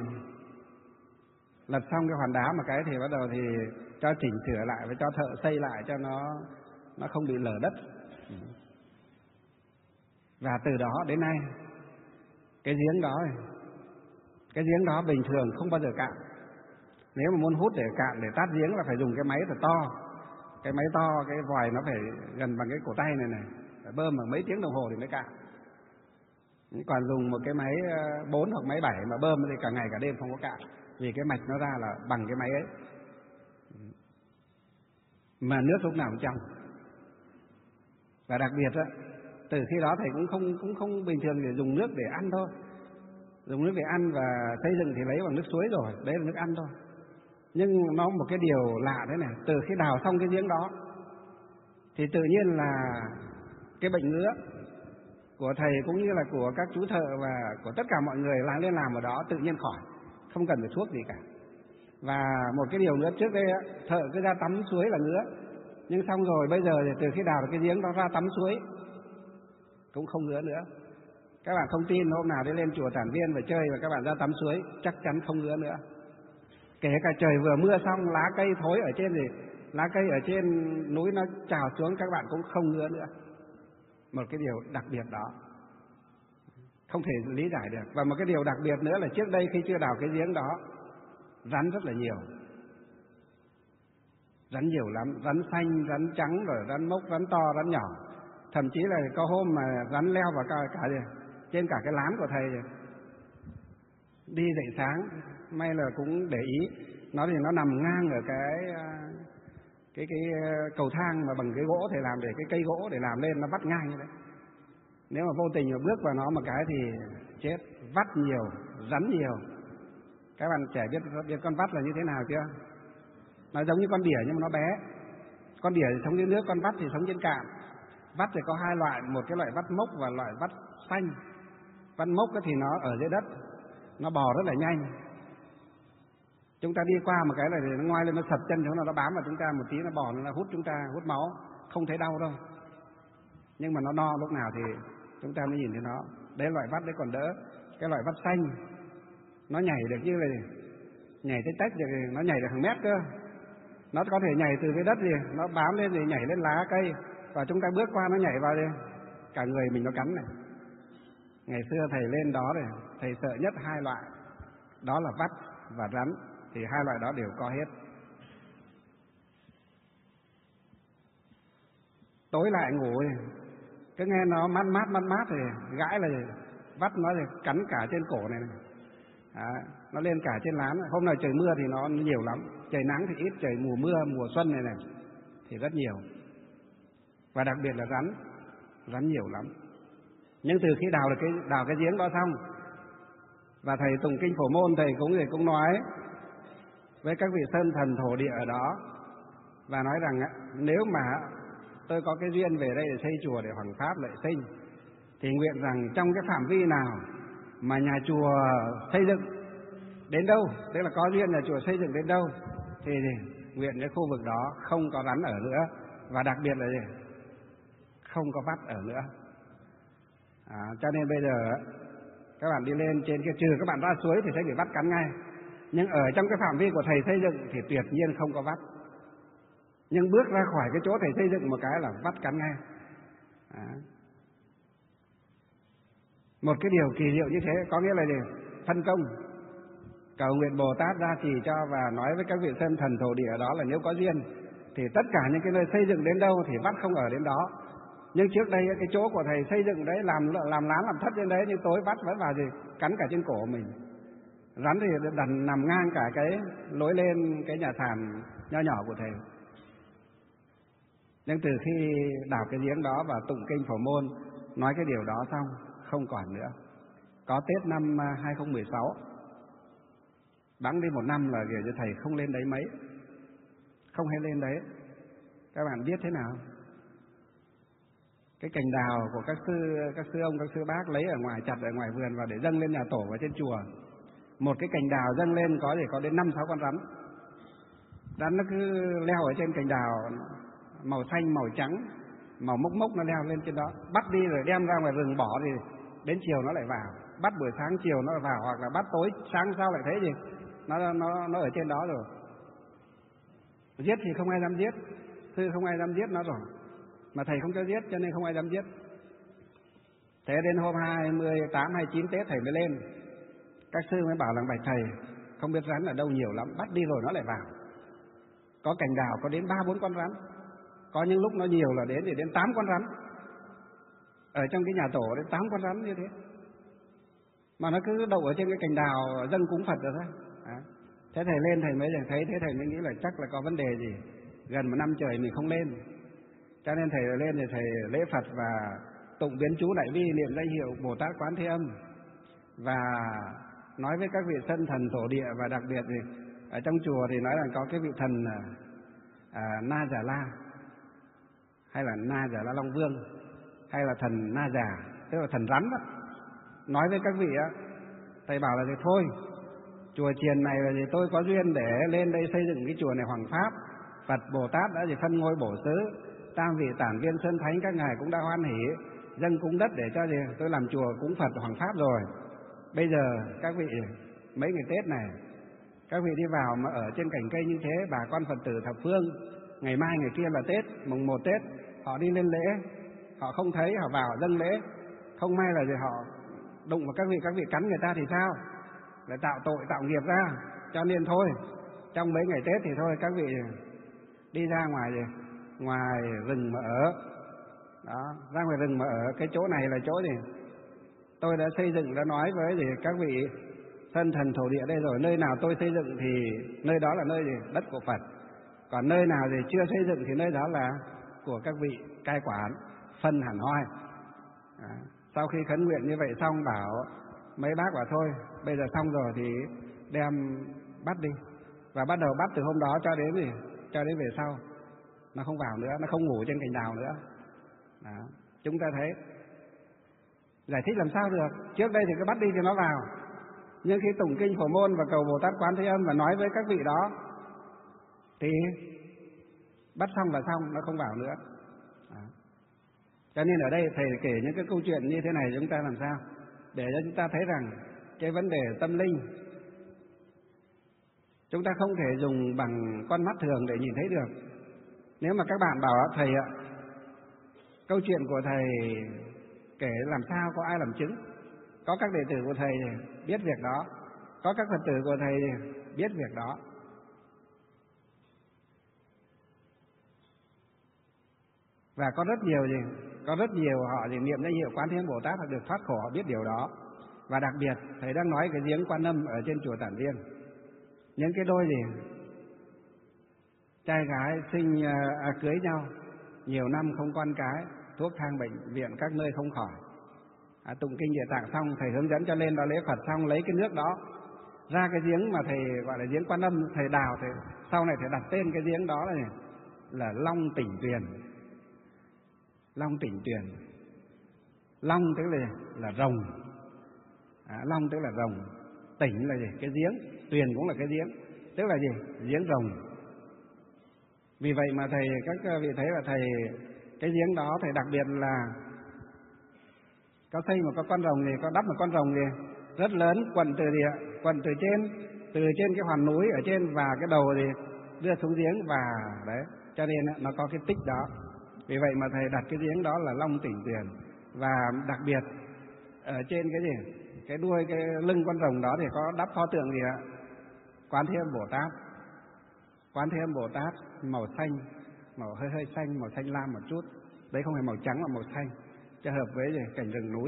lật xong cái hòn đá một cái thì bắt đầu thì cho chỉnh sửa lại và cho thợ xây lại cho nó không bị lở đất. Và từ đó đến nay cái giếng đó bình thường không bao giờ cạn. Nếu mà muốn hút để cạn, để tát giếng là phải dùng cái máy thật to. Cái máy to, cái vòi nó phải gần bằng cái cổ tay này, phải bơm bằng mấy tiếng đồng hồ thì mới cạn. Còn dùng một cái máy 4 hoặc máy 7 mà bơm thì cả ngày cả đêm không có cạn, vì cái mạch nó ra là bằng cái máy ấy. Mà nước lúc nào cũng trong. Và đặc biệt từ khi đó thầy cũng không bình thường để dùng nước để ăn thôi. Dùng nước để ăn và xây dựng thì lấy bằng nước suối rồi, đấy là nước ăn thôi. Nhưng nó một cái điều lạ thế này, từ khi đào xong cái giếng đó thì tự nhiên là cái bệnh ngứa của thầy cũng như là của các chú thợ và của tất cả mọi người lên làm ở đó tự nhiên khỏi, không cần phải thuốc gì cả. Và một cái điều nữa, trước đây thợ cứ ra tắm suối là ngứa, nhưng xong rồi bây giờ thì từ khi đào được cái giếng đó ra tắm suối cũng không ngứa nữa. Các bạn không tin, hôm nào đi lên chùa Tản Viên và chơi và các bạn ra tắm suối chắc chắn không ngứa nữa. Kể cả trời vừa mưa xong, lá cây thối ở trên lá cây ở trên núi nó trào xuống, các bạn cũng không ngứa nữa. Một cái điều đặc biệt đó không thể lý giải được. Và một cái điều đặc biệt nữa là trước đây khi chưa đào cái giếng đó, rắn rất là nhiều. Rắn nhiều lắm, rắn xanh, rắn trắng, rồi rắn mốc, rắn to, rắn nhỏ. Thậm chí là có hôm mà rắn leo vào cả trên cả cái lán của thầy. Đi dậy sáng, may là cũng để ý, nó thì nó nằm ngang ở cái cầu thang mà bằng cái gỗ thầy làm, để cái cây gỗ để làm lên nó vắt ngang như đấy. Nếu mà vô tình mà bước vào nó một cái thì chết. Vắt nhiều, rắn nhiều. Các bạn trẻ biết con vắt là như thế nào chưa? Nó giống như con đỉa nhưng mà nó bé. Con đỉa thì sống dưới nước, con vắt thì sống trên cạn. Vắt thì có hai loại, một cái loại vắt mốc và loại vắt xanh. Vắt mốc thì nó ở dưới đất, nó bò rất là nhanh. Chúng ta đi qua một cái là nó ngoai lên, nó sập chân chúng nó bám vào chúng ta một tí, nó bò, nó hút chúng ta, hút máu, không thấy đau đâu. Nhưng mà nó no lúc nào thì chúng ta mới nhìn thấy nó. Đấy loại vắt đấy còn đỡ. Cái loại vắt xanh nó nhảy được như là nhảy tới tách được, nó nhảy được hàng mét cơ. Nó có thể nhảy từ cái đất gì, nó bám lên thì nhảy lên lá cây, và chúng ta bước qua nó nhảy vào đi, cả người mình nó cắn này. Ngày xưa thầy lên đó rồi, thầy sợ nhất hai loại, đó là vắt và rắn, thì hai loại đó đều có hết. Tối lại ngủ cứ nghe nó mát thì gãi là vắt nó thì cắn cả trên cổ này. Nó lên cả trên lán. Hôm nào trời mưa thì nó nhiều lắm, trời nắng thì ít, trời mùa mưa, mùa xuân này thì rất nhiều. Và đặc biệt là rắn nhiều lắm. Nhưng từ khi đào cái giếng đó xong, và thầy tụng kinh Phổ Môn, thầy cũng nói với các vị sơn thần thổ địa ở đó, và nói rằng nếu mà tôi có cái duyên về đây để xây chùa để hoằng pháp lợi sinh, thì nguyện rằng trong cái phạm vi nào mà nhà chùa xây dựng đến đâu, tức là có duyên nhà chùa xây dựng đến đâu, thì nguyện cái khu vực đó không có rắn ở nữa, và đặc biệt là không có vắt ở nữa. Cho nên bây giờ các bạn đi lên trên kia, trừ các bạn ra suối thì sẽ bị vắt cắn ngay, nhưng ở trong cái phạm vi của thầy xây dựng thì tuyệt nhiên không có vắt. Nhưng bước ra khỏi cái chỗ thầy xây dựng một cái là vắt cắn ngay. Một cái điều kỳ diệu như thế, có nghĩa là phân công, cầu nguyện Bồ Tát ra chỉ cho, và nói với các vị sơn thần thổ địa đó là nếu có duyên thì tất cả những cái nơi xây dựng đến đâu thì vắt không ở đến đó. Nhưng trước đây cái chỗ của thầy xây dựng đấy, làm lán làm thất trên đấy, nhưng tối vắt vẫn vào thì cắn cả trên cổ mình. Rắn thì nằm ngang cả cái lối lên cái nhà sàn nho nhỏ của thầy. Nhưng từ khi đào cái giếng đó và tụng kinh Phổ Môn, nói cái điều đó xong, không còn nữa. Có Tết năm 2016, bẵng đi một năm là kiểu như thầy không lên đấy mấy, không hay lên đấy. Các bạn biết thế nào? Cái cành đào của các sư ông, các sư bác lấy ở ngoài, chặt ở ngoài vườn và để dâng lên nhà tổ và trên chùa. Một cái cành đào dâng lên có thể có đến 5-6 con rắn. Rắn nó cứ leo ở trên cành đào, màu xanh, màu trắng, màu mốc mốc, nó leo lên trên đó. Bắt đi rồi đem ra ngoài rừng bỏ thì đến chiều nó lại vào. Bắt buổi sáng chiều nó lại vào, hoặc là bắt tối sáng sau lại thấy gì nó ở trên đó rồi. Giết thì không ai dám giết, sư không ai dám giết nó rồi, mà thầy không cho giết cho nên không ai dám giết. Thế đến hôm 28, 29 Tết thầy mới lên, các sư mới bảo là bạch thầy, không biết rắn ở đâu nhiều lắm, bắt đi rồi nó lại vào. Có cành đào có đến 3-4 con rắn, có những lúc nó nhiều là đến 8 con rắn. Ở trong cái nhà tổ đến 8 con rắn như thế, mà nó cứ đậu ở trên cái cành đào dâng cúng Phật rồi thôi. Thế thầy lên thầy mới thấy, thế thầy mới nghĩ là chắc là có vấn đề gì. Gần một năm trời mình không lên, cho nên thầy lên thì thầy lễ Phật và tụng biến chú đại bi, niệm danh hiệu Bồ Tát Quán Thế Âm, và nói với các vị sân thần thổ địa. Và đặc biệt thì ở trong chùa thì nói là có cái vị thần Na Già La, hay là Na Già La Long Vương, hay là thần Na Già, tức là thần rắn đó. Nói với các vị á, thầy bảo là thì thôi, chùa chiền này là gì, tôi có duyên để lên đây xây dựng cái chùa này hoằng pháp. Phật Bồ Tát đã gì phân ngôi bổ xứ, tam vị tản viên sơn thánh các ngài cũng đã hoan hỷ dâng cúng đất để cho gì tôi làm chùa cúng Phật hoằng pháp rồi. Bây giờ các vị mấy ngày Tết này, các vị đi vào mà ở trên cành cây như thế, bà con Phật tử thập phương, ngày mai ngày kia là Tết, mùng 1 Tết, họ đi lên lễ, họ không thấy, họ vào dâng lễ, không may là gì họ đụng vào các vị cắn người ta thì sao? Lại tạo tội, tạo nghiệp ra. Cho nên thôi, trong mấy ngày Tết thì thôi các vị đi ra ngoài rừng mà ở. Đó, ra ngoài rừng mà ở. Cái chỗ này là chỗ gì? Tôi đã xây dựng, đã nói với các vị thân thần thổ địa đây rồi. Nơi nào tôi xây dựng thì nơi đó là nơi gì? Đất của Phật. Còn nơi nào thì chưa xây dựng thì nơi đó là của các vị cai quản, phân hẳn hoi. Sau khi khấn nguyện như vậy xong, bảo mấy bác bảo thôi, bây giờ xong rồi thì đem bắt đi. Và bắt đầu bắt từ hôm đó cho đến về sau, nó không vào nữa, nó không ngủ trên cành đào nữa. Đó. Chúng ta thấy giải thích làm sao được. Trước đây thì cứ bắt đi thì nó vào, nhưng khi tụng kinh Phổ Môn và cầu Bồ Tát Quán Thế Âm và nói với các vị đó thì bắt xong là xong, nó không vào nữa. Đó. Cho nên ở đây thầy kể những cái câu chuyện như thế này chúng ta làm sao để cho chúng ta thấy rằng cái vấn đề tâm linh chúng ta không thể dùng bằng con mắt thường để nhìn thấy được. Nếu mà các bạn bảo thầy ạ, câu chuyện của thầy kể làm sao có ai làm chứng? Có các đệ tử của thầy biết việc đó, có các Phật tử của thầy biết việc đó. Và có rất nhiều họ thì niệm danh hiệu Quán Thế Âm Bồ Tát, họ được thoát khổ, họ biết điều đó. Và đặc biệt thầy đang nói cái giếng Quan Âm ở trên chùa Tản Viên, những cái đôi trai gái cưới nhau nhiều năm không con cái, thuốc thang bệnh viện các nơi không khỏi, tụng kinh Địa Tạng xong, thầy hướng dẫn cho lên đó lễ Phật xong, lấy cái nước đó ra cái giếng mà thầy gọi là giếng Quan Âm, thầy đào, thầy sau này thầy đặt tên cái giếng đó là Long Tỉnh Tuyền. Long Tỉnh Tuyền, Long tức là rồng, Long tức là rồng, Tỉnh là gì? Cái giếng, Tuyền cũng là cái giếng, tức là gì? Giếng rồng. Vì vậy mà thầy, các vị thấy là thầy, cái giếng đó thầy đặc biệt là có xây một con rồng thì có đắp một con rồng thì rất lớn, quận từ trên cái hoàn núi ở trên, và cái đầu thì đưa xuống giếng, và đấy, cho nên nó có cái tích đó. Vì vậy mà thầy đặt cái giếng đó là Long Tỉnh Tuyền. Và đặc biệt ở trên cái đuôi, cái lưng con rồng đó thì có đắp pho tượng gì ạ? Quán Thế Âm Bồ Tát. Quán Thế Âm Bồ Tát màu xanh, màu hơi xanh, màu xanh lam một chút. Đấy không phải màu trắng mà màu xanh, cho hợp với cảnh rừng núi.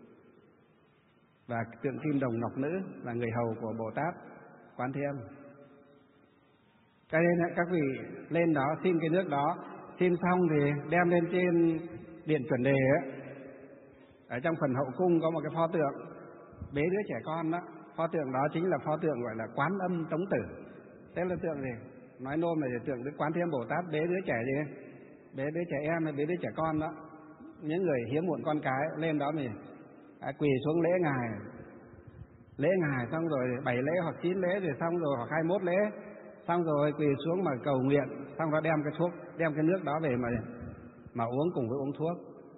Và tượng kim đồng ngọc nữ là người hầu của Bồ Tát Quán Thế Âm. Cho nên các vị lên đó xin cái nước đó xin xong thì đem lên trên điện chuẩn đề ấy. Ở trong phần hậu cung có một cái pho tượng bế đứa trẻ con đó. Pho tượng đó chính là pho tượng gọi là Quán Âm Tống Tử. Thế là tượng gì? Nói nôm là tượng Đức Quán Thế Âm Bồ Tát bế đứa trẻ gì? Bế đứa trẻ em hay bế đứa trẻ con đó. Những người hiếm muộn con cái lên đó mình quỳ xuống lễ Ngài. Lễ Ngài xong rồi 7 lễ hoặc 9 lễ rồi xong rồi hoặc 21 lễ. Xong rồi quỳ xuống mà cầu nguyện, xong đó đem cái thuốc, đem cái nước đó về mà uống cùng với uống thuốc.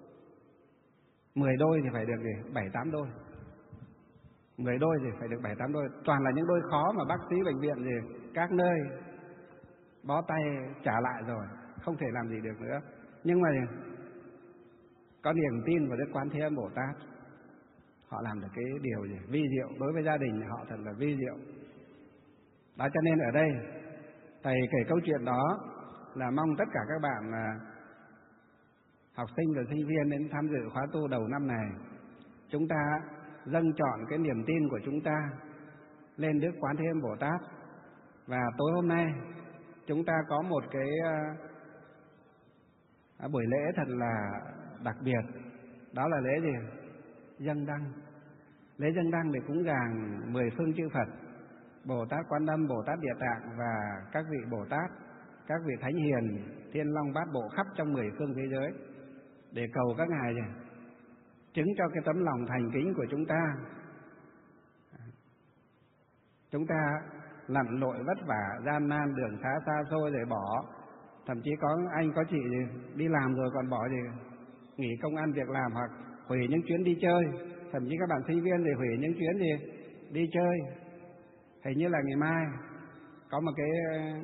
10 đôi thì phải được gì? 7-8 đôi. 10 đôi thì phải được 7-8 đôi. Toàn là những đôi khó mà bác sĩ bệnh viện gì các nơi bó tay trả lại rồi, không thể làm gì được nữa. Nhưng mà có niềm tin vào Đức Quán Thế Âm Bồ Tát, họ làm được cái điều gì vi diệu. Đối với gia đình họ thật là vi diệu. Đó cho nên ở đây thầy kể câu chuyện đó là mong tất cả các bạn học sinh và sinh viên đến tham dự khóa tu đầu năm này, chúng ta dâng trọn cái niềm tin của chúng ta lên Đức Quán Thế Âm Bồ Tát. Và tối hôm nay chúng ta có một cái buổi lễ thật là đặc biệt. Đó là lễ gì? Dâng đăng. Lễ dâng đăng để cúng dường 10 phương chư Phật, Bồ Tát Quan Âm, Bồ Tát Địa Tạng và các vị Bồ Tát, các vị Thánh Hiền, Thiên Long Bát Bộ khắp trong 10 phương thế giới, để cầu các ngài chứng cho cái tấm lòng thành kính của chúng ta. Chúng ta lặn lội vất vả, gian nan, đường xá xa xôi rồi bỏ. Thậm chí có anh có chị đi làm rồi còn bỏ nghỉ công ăn việc làm hoặc hủy những chuyến đi chơi. Thậm chí các bạn sinh viên thì hủy những chuyến đi chơi. Hình như là ngày mai có một cái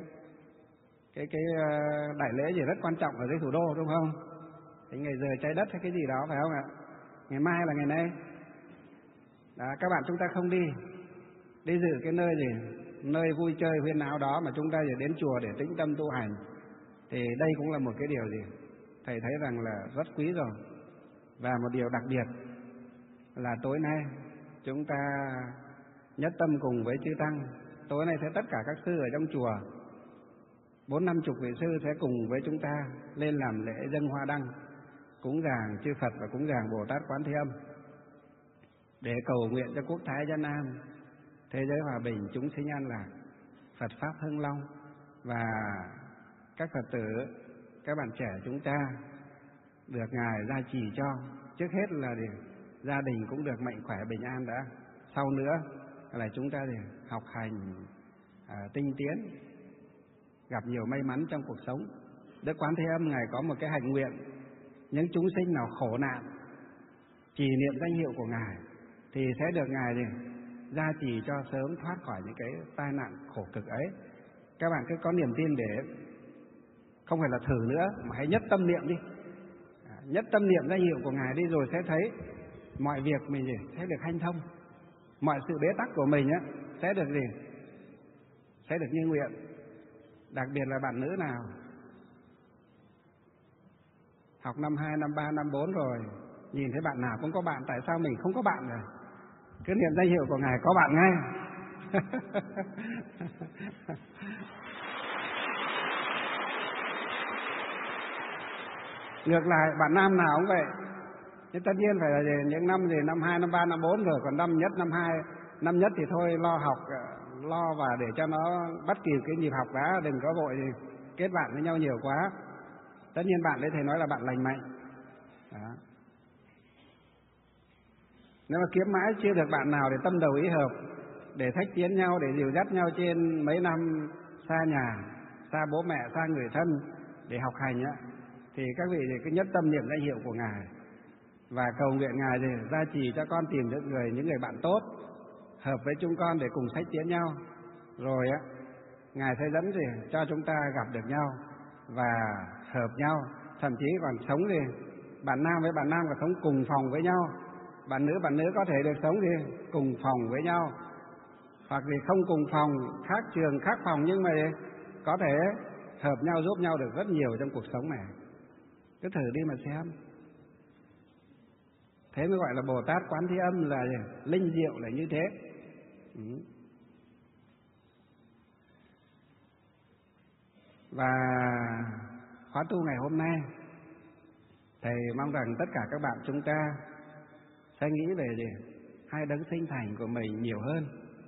đại lễ gì rất quan trọng ở dưới thủ đô đúng không? Thì ngày giờ trái đất hay cái gì đó phải không ạ? Ngày mai là ngày nay. Đó, các bạn chúng ta không đi dự cái nơi nơi vui chơi huyên náo đó, mà chúng ta đến chùa để tĩnh tâm tu hành, thì đây cũng là một cái điều thầy thấy rằng là rất quý rồi. Và một điều đặc biệt là tối nay chúng ta nhất tâm cùng với chư tăng. Tối nay sẽ tất cả các sư ở trong chùa 40-50 vị sư sẽ cùng với chúng ta lên làm lễ dâng hoa đăng, cúng dường chư Phật và cúng dường Bồ Tát Quán Thế Âm, để cầu nguyện cho quốc thái dân an, thế giới hòa bình, chúng sinh an lạc, Phật pháp hưng long. Và các Phật tử, các bạn trẻ chúng ta được Ngài gia trì cho. Trước hết là gia đình cũng được mạnh khỏe bình an đã. Sau nữa là chúng ta học hành tinh tiến, gặp nhiều may mắn trong cuộc sống. Đức Quán Thế Âm Ngài có một cái hạnh nguyện, những chúng sinh nào khổ nạn trì niệm danh hiệu của Ngài thì sẽ được Ngài gia trì cho sớm thoát khỏi những cái tai nạn khổ cực ấy. Các bạn cứ có niềm tin để không phải là thử nữa, mà hãy nhất tâm niệm đi. Nhất tâm niệm danh hiệu của Ngài đi, rồi sẽ thấy mọi việc mình sẽ được hanh thông. Mọi sự bế tắc của mình sẽ được sẽ được như nguyện. Đặc biệt là bạn nữ nào học năm 2, năm 3, năm 4 rồi, nhìn thấy bạn nào cũng có bạn, tại sao mình không có bạn rồi? Cứ niệm danh hiệu của Ngài có bạn ngay. Ngược lại, bạn nam nào cũng vậy. Nhưng tất nhiên phải là những năm năm 2, năm 3, năm 4 rồi, còn năm nhất, năm 2, năm nhất thì thôi lo học, lo và để cho nó bắt kịp cái nhịp học đã, đừng có vội kết bạn với nhau nhiều quá. Tất nhiên bạn đấy thầy nói là bạn lành mạnh. Đó. Nếu mà kiếm mãi chưa được bạn nào để tâm đầu ý hợp, để thách tiến nhau, để dìu dắt nhau trên mấy năm xa nhà, xa bố mẹ, xa người thân để học hành thì các vị cứ nhất tâm niệm danh hiệu của Ngài và cầu nguyện Ngài gia trì cho con tìm được những người bạn tốt hợp với chúng con để cùng sách tiến nhau. Rồi Ngài sẽ dẫn cho chúng ta gặp được nhau và hợp nhau, thậm chí còn sống bạn nam với bạn nam còn sống cùng phòng với nhau, bạn nữ có thể được sống cùng phòng với nhau, hoặc không cùng phòng, khác trường khác phòng, nhưng mà có thể hợp nhau, giúp nhau được rất nhiều trong cuộc sống này. Cứ thử đi mà xem. Thế mới gọi là Bồ Tát Quán Thế Âm là linh diệu là như thế. Và khóa tu ngày hôm nay, Thầy mong rằng tất cả các bạn chúng ta sẽ nghĩ về gì? Hai đấng sinh thành của mình nhiều hơn.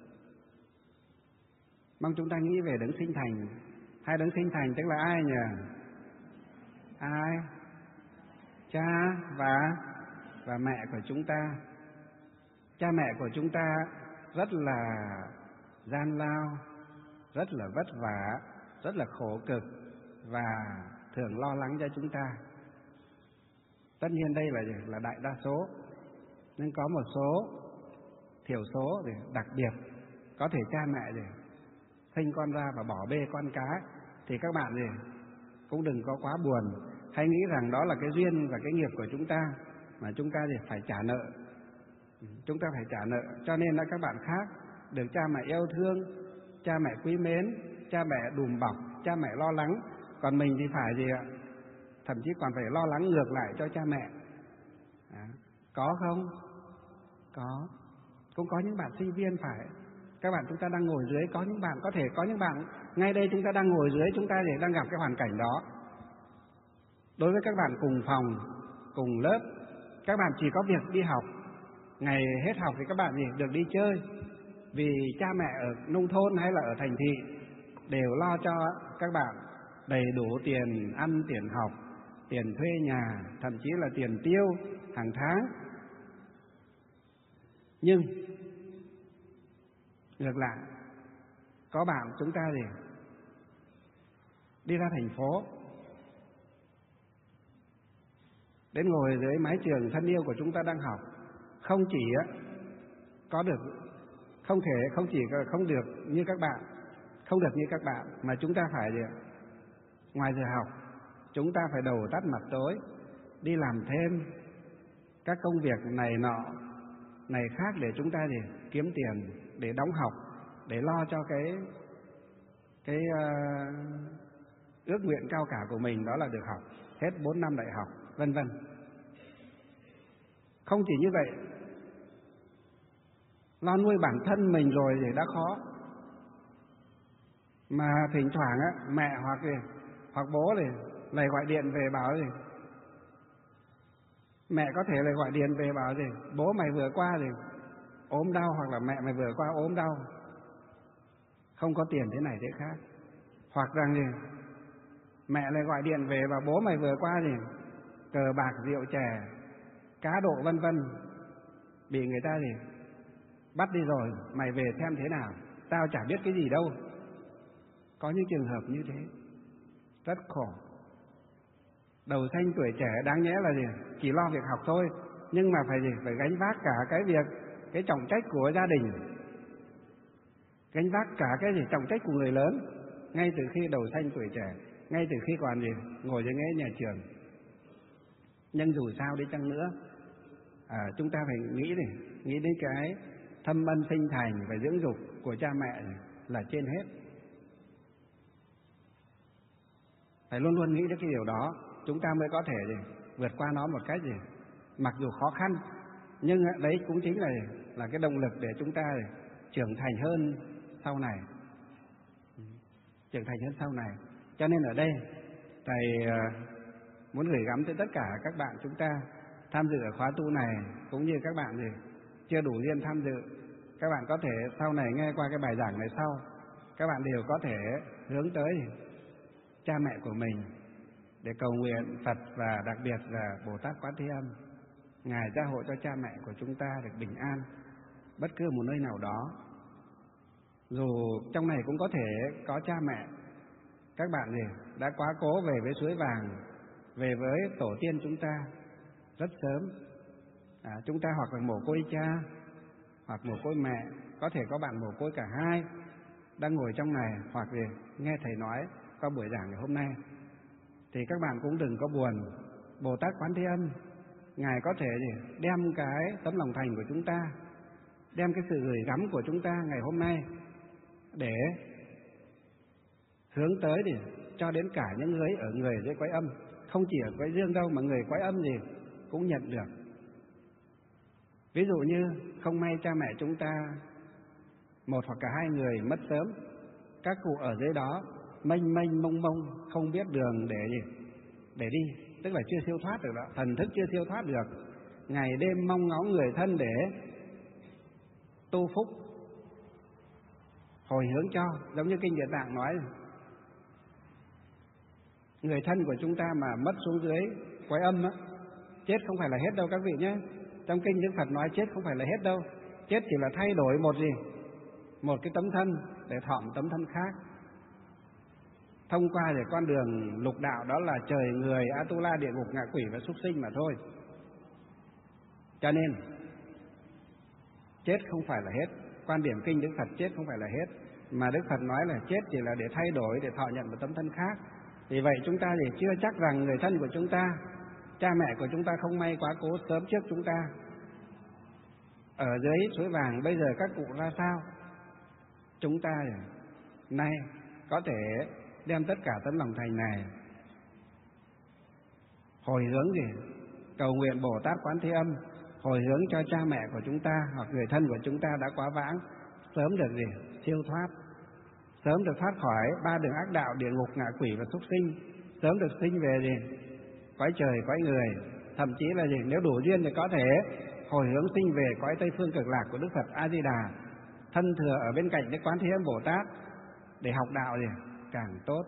Mong chúng ta nghĩ về đấng sinh thành. Hai đấng sinh thành tức là ai nhỉ? Ai? Cha và mẹ của chúng ta. Cha mẹ của chúng ta rất là gian lao, rất là vất vả, rất là khổ cực và thường lo lắng cho chúng ta. Tất nhiên đây là đại đa số, nhưng có một số thiểu số thì đặc biệt, có thể cha mẹ thì sinh con ra và bỏ bê con cái, thì các bạn thì cũng đừng có quá buồn. Hãy nghĩ rằng đó là cái duyên và cái nghiệp của chúng ta, mà chúng ta thì phải trả nợ. Chúng ta phải trả nợ, cho nên là các bạn khác được cha mẹ yêu thương, cha mẹ quý mến, cha mẹ đùm bọc, cha mẹ lo lắng. Còn mình thì phải gì ạ? Thậm chí còn phải lo lắng ngược lại cho cha mẹ. Có không? Có. Cũng có những bạn sinh viên phải. Các bạn chúng ta đang ngồi dưới, có những bạn, có thể có những bạn ngay đây chúng ta đang ngồi dưới, chúng ta thì đang gặp cái hoàn cảnh đó. Đối với các bạn cùng phòng, cùng lớp, các bạn chỉ có việc đi học. Ngày hết học thì các bạn gì? Được đi chơi. Vì cha mẹ ở nông thôn hay là ở thành thị đều lo cho các bạn đầy đủ tiền ăn, tiền học, tiền thuê nhà, thậm chí là tiền tiêu hàng tháng. Nhưng ngược lại, có bạn chúng ta gì? Đi ra thành phố, đến ngồi dưới mái trường thân yêu của chúng ta đang học, không chỉ có được, không được như các bạn, không được như các bạn, mà chúng ta phải gì? Ngoài giờ học, chúng ta phải đầu tắt mặt tối, đi làm thêm các công việc này nọ, này khác để chúng ta gì? Kiếm tiền, để đóng học, để lo cho cái ước nguyện cao cả của mình, đó là được học hết 4 năm đại học, vân vân. Không chỉ như vậy, lo nuôi bản thân mình rồi thì đã khó, mà thỉnh thoảng mẹ hoặc bố lại gọi điện về bảo gì? Mẹ có thể lại gọi điện về bảo gì? Bố mày vừa qua thì ốm đau, hoặc là mẹ mày vừa qua ốm đau, không có tiền thế này thế khác. Hoặc rằng gì? Mẹ lại gọi điện về và bố mày vừa qua gì? Cờ bạc, rượu chè, cá độ vân vân, bị người ta gì? Bắt đi rồi, mày về xem thế nào, tao chả biết cái gì đâu. Có những trường hợp như thế, rất khổ. Đầu xanh tuổi trẻ đáng nhẽ là gì? Chỉ lo việc học thôi, nhưng mà phải gì? Phải gánh vác cả cái việc, cái trọng trách của gia đình, gánh vác cả cái gì? Trọng trách của người lớn, ngay từ khi đầu xanh tuổi trẻ, ngay từ khi còn gì? Ngồi dưới ghế nhà trường. Nhưng dù sao đi chăng nữa, chúng ta phải nghĩ đến cái thâm ân sinh thành và dưỡng dục của cha mẹ là trên hết. Phải luôn luôn nghĩ đến cái điều đó, chúng ta mới có thể vượt qua nó một cách mặc dù khó khăn, nhưng đấy cũng chính là cái động lực để chúng ta trưởng thành hơn sau này. Trưởng thành hơn sau này. Cho nên ở đây Thầy muốn gửi gắm tới tất cả các bạn chúng ta tham dự ở khóa tu này, cũng như các bạn chưa đủ duyên tham dự, các bạn có thể sau này nghe qua cái bài giảng này sau, các bạn đều có thể hướng tới cha mẹ của mình để cầu nguyện Phật, và đặc biệt là Bồ Tát Quán Thế Âm, Ngài gia hộ cho cha mẹ của chúng ta được bình an bất cứ một nơi nào đó. Dù trong này cũng có thể có cha mẹ các bạn đã quá cố về với suối vàng, về với tổ tiên chúng ta rất sớm. Chúng ta hoặc là mồ côi cha hoặc mồ côi mẹ, có thể có bạn mồ côi cả hai đang ngồi trong này, hoặc nghe thầy nói qua buổi giảng ngày hôm nay, thì các bạn cũng đừng có buồn. Bồ Tát Quán Thế Âm, Ngài có thể đem cái tấm lòng thành của chúng ta, đem cái sự gửi gắm của chúng ta ngày hôm nay để hướng tới cho đến cả những người dưới cõi âm, không chỉ ở cõi dương đâu, mà người cõi âm cũng nhận được. Ví dụ như không may cha mẹ chúng ta, một hoặc cả hai người mất sớm, các cụ ở dưới đó mênh mênh mông mông, không biết đường để để đi, tức là chưa siêu thoát được đó, thần thức chưa siêu thoát được, ngày đêm mong ngóng người thân để tu phúc, hồi hướng cho. Giống như Kinh Địa Tạng nói, người thân của chúng ta mà mất xuống dưới quái âm á, chết không phải là hết đâu các vị nhé. Trong Kinh Đức Phật nói chết không phải là hết đâu, chết chỉ là thay đổi một gì, một cái tấm thân để thọ một tấm thân khác, thông qua để con đường lục đạo, đó là trời người, Atula, địa ngục, ngạ quỷ và súc sinh mà thôi. Cho nên chết không phải là hết, quan điểm Kinh Đức Phật chết không phải là hết, mà Đức Phật nói là chết chỉ là để thay đổi, để thọ nhận một tấm thân khác. Vì vậy chúng ta thì chưa chắc rằng người thân của chúng ta, cha mẹ của chúng ta không may quá cố sớm trước chúng ta ở dưới suối vàng, bây giờ các cụ ra sao, chúng ta nay có thể đem tất cả tấm lòng thành này hồi hướng gì, cầu nguyện Bồ Tát Quán Thế Âm, hồi hướng cho cha mẹ của chúng ta hoặc người thân của chúng ta đã quá vãng sớm được gì, siêu thoát, sớm được thoát khỏi ba đường ác đạo, địa ngục, ngạ quỷ và súc sinh, sớm được sinh về gì, cõi trời, cõi người, thậm chí là gì, nếu đủ duyên thì có thể hồi hướng sinh về cõi Tây Phương Cực Lạc của Đức Phật A Di Đà, thân thừa ở bên cạnh Đức Quán Thế Âm Bồ Tát để học đạo gì càng tốt.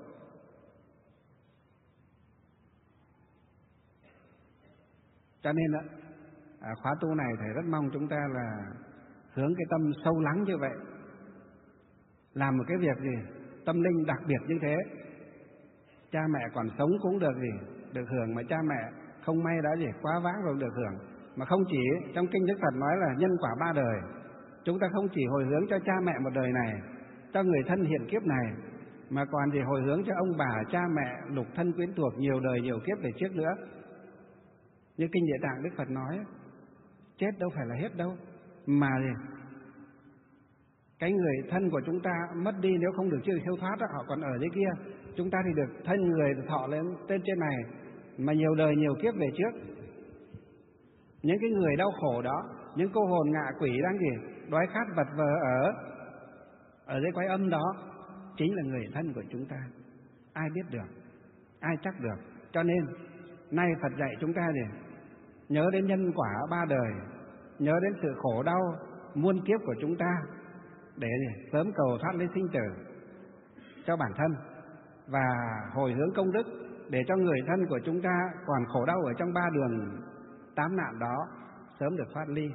Cho nên khóa tu này thầy rất mong chúng ta là hướng cái tâm sâu lắng như vậy, làm một cái việc gì tâm linh đặc biệt như thế. Cha mẹ còn sống cũng được gì, được hưởng, mà cha mẹ không may đã gì quá vãng rồi được hưởng. Mà không chỉ trong Kinh Đức Phật nói là nhân quả ba đời, chúng ta không chỉ hồi hướng cho cha mẹ một đời này, cho người thân hiện kiếp này, mà còn gì hồi hướng cho ông bà, cha mẹ, lục thân quyến thuộc nhiều đời nhiều kiếp về trước nữa. Như Kinh Địa Tạng Đức Phật nói, chết đâu phải là hết đâu, mà gì cái người thân của chúng ta mất đi, nếu không được chưa siêu thoát đó, họ còn ở dưới kia, chúng ta thì được thân người thọ lên tên trên này mà nhiều đời nhiều kiếp về trước. Những cái người đau khổ đó, những cô hồn ngạ quỷ đang gì đói khát vật vờ ở dưới quái âm đó, chính là người thân của chúng ta. Ai biết được, ai chắc được. Cho nên nay Phật dạy chúng ta gì nhớ đến nhân quả ba đời, nhớ đến sự khổ đau muôn kiếp của chúng ta, để sớm cầu thoát lấy sinh tử cho bản thân, và hồi hướng công đức để cho người thân của chúng ta còn khổ đau ở trong ba đường tám nạn đó sớm được thoát ly.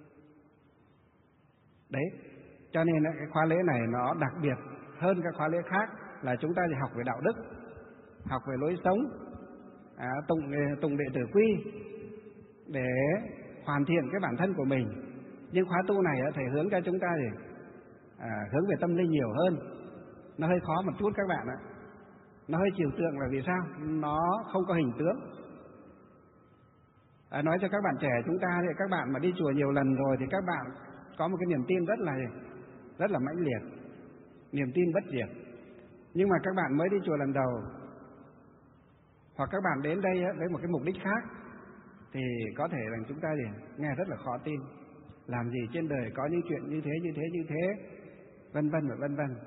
Đấy, cho nên cái khóa lễ này nó đặc biệt hơn các khóa lễ khác, là chúng ta thì học về đạo đức, học về lối sống, tụng đệ tử quy để hoàn thiện cái bản thân của mình. Nhưng khóa tu này thầy hướng cho chúng ta thì hướng về tâm linh nhiều hơn. Nó hơi khó một chút các bạn ạ, nó hơi trừu tượng là vì sao? Nó không có hình tướng. Nói cho các bạn trẻ chúng ta thì các bạn mà đi chùa nhiều lần rồi thì các bạn có một cái niềm tin rất là mãnh liệt, niềm tin bất diệt. Nhưng mà các bạn mới đi chùa lần đầu, hoặc các bạn đến đây với một cái mục đích khác, thì có thể là chúng ta thì nghe rất là khó tin. Làm gì trên đời có những chuyện như thế, vân vân và vân vân.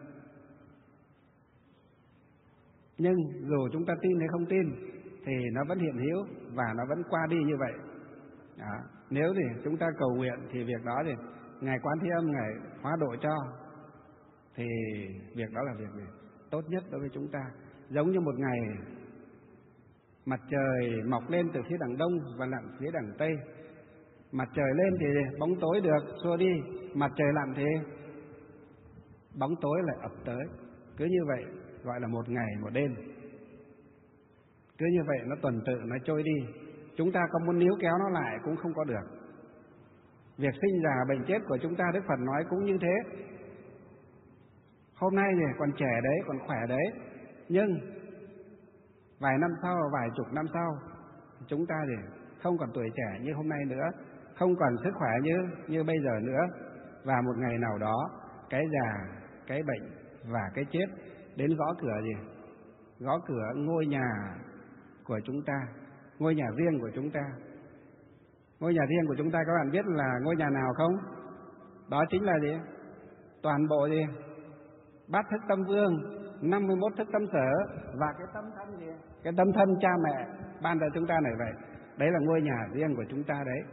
Nhưng dù chúng ta tin hay không tin thì nó vẫn hiện hữu và nó vẫn qua đi như vậy. Nếu thì chúng ta cầu nguyện thì việc đó thì Ngài Quán Thế Âm Ngài hóa độ cho, thì việc đó là việc gì tốt nhất đối với chúng ta. Giống như một ngày mặt trời mọc lên từ phía đằng đông và lặn phía đằng tây. Mặt trời lên thì bóng tối được xua đi, mặt trời lặn thì bóng tối lại ập tới. Cứ như vậy gọi là một ngày một đêm. Cứ như vậy nó tuần tự nó trôi đi. Chúng ta có muốn níu kéo nó lại cũng không có được. Việc sinh già bệnh chết của chúng ta, Đức Phật nói cũng như thế. Hôm nay thì còn trẻ đấy, còn khỏe đấy, nhưng vài năm sau, vài chục năm sau, chúng ta thì không còn tuổi trẻ như hôm nay nữa, không còn sức khỏe như bây giờ nữa. Và một ngày nào đó, cái già, cái bệnh và cái chết đến gõ cửa gì? Gõ cửa ngôi nhà của chúng ta, ngôi nhà riêng của chúng ta. Ngôi nhà riêng của chúng ta các bạn biết là ngôi nhà nào không? Đó chính là gì? Toàn bộ gì? Bát thức tâm vương 51 thức tâm sở và cái tâm thân gì? Cái tâm thân cha mẹ ban cho chúng ta này vậy. Đấy là ngôi nhà riêng của chúng ta đấy.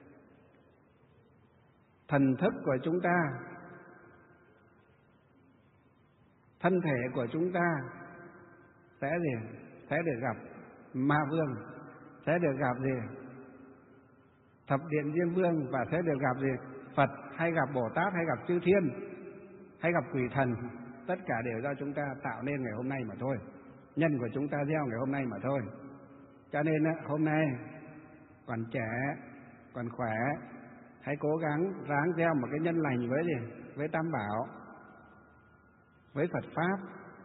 Thần thức của chúng ta, thân thể của chúng ta sẽ gì? Sẽ được gặp Ma Vương, sẽ được gặp gì? Thập điện Diêm Vương, và sẽ được gặp gì? Phật, hay gặp Bồ Tát, hay gặp chư thiên, hay gặp quỷ thần. Tất cả đều do chúng ta tạo nên ngày hôm nay mà thôi. Nhân của chúng ta gieo ngày hôm nay mà thôi. Cho nên hôm nay còn trẻ, còn khỏe, hãy cố gắng ráng gieo một cái nhân lành với gì? Với Tam Bảo, với Phật Pháp.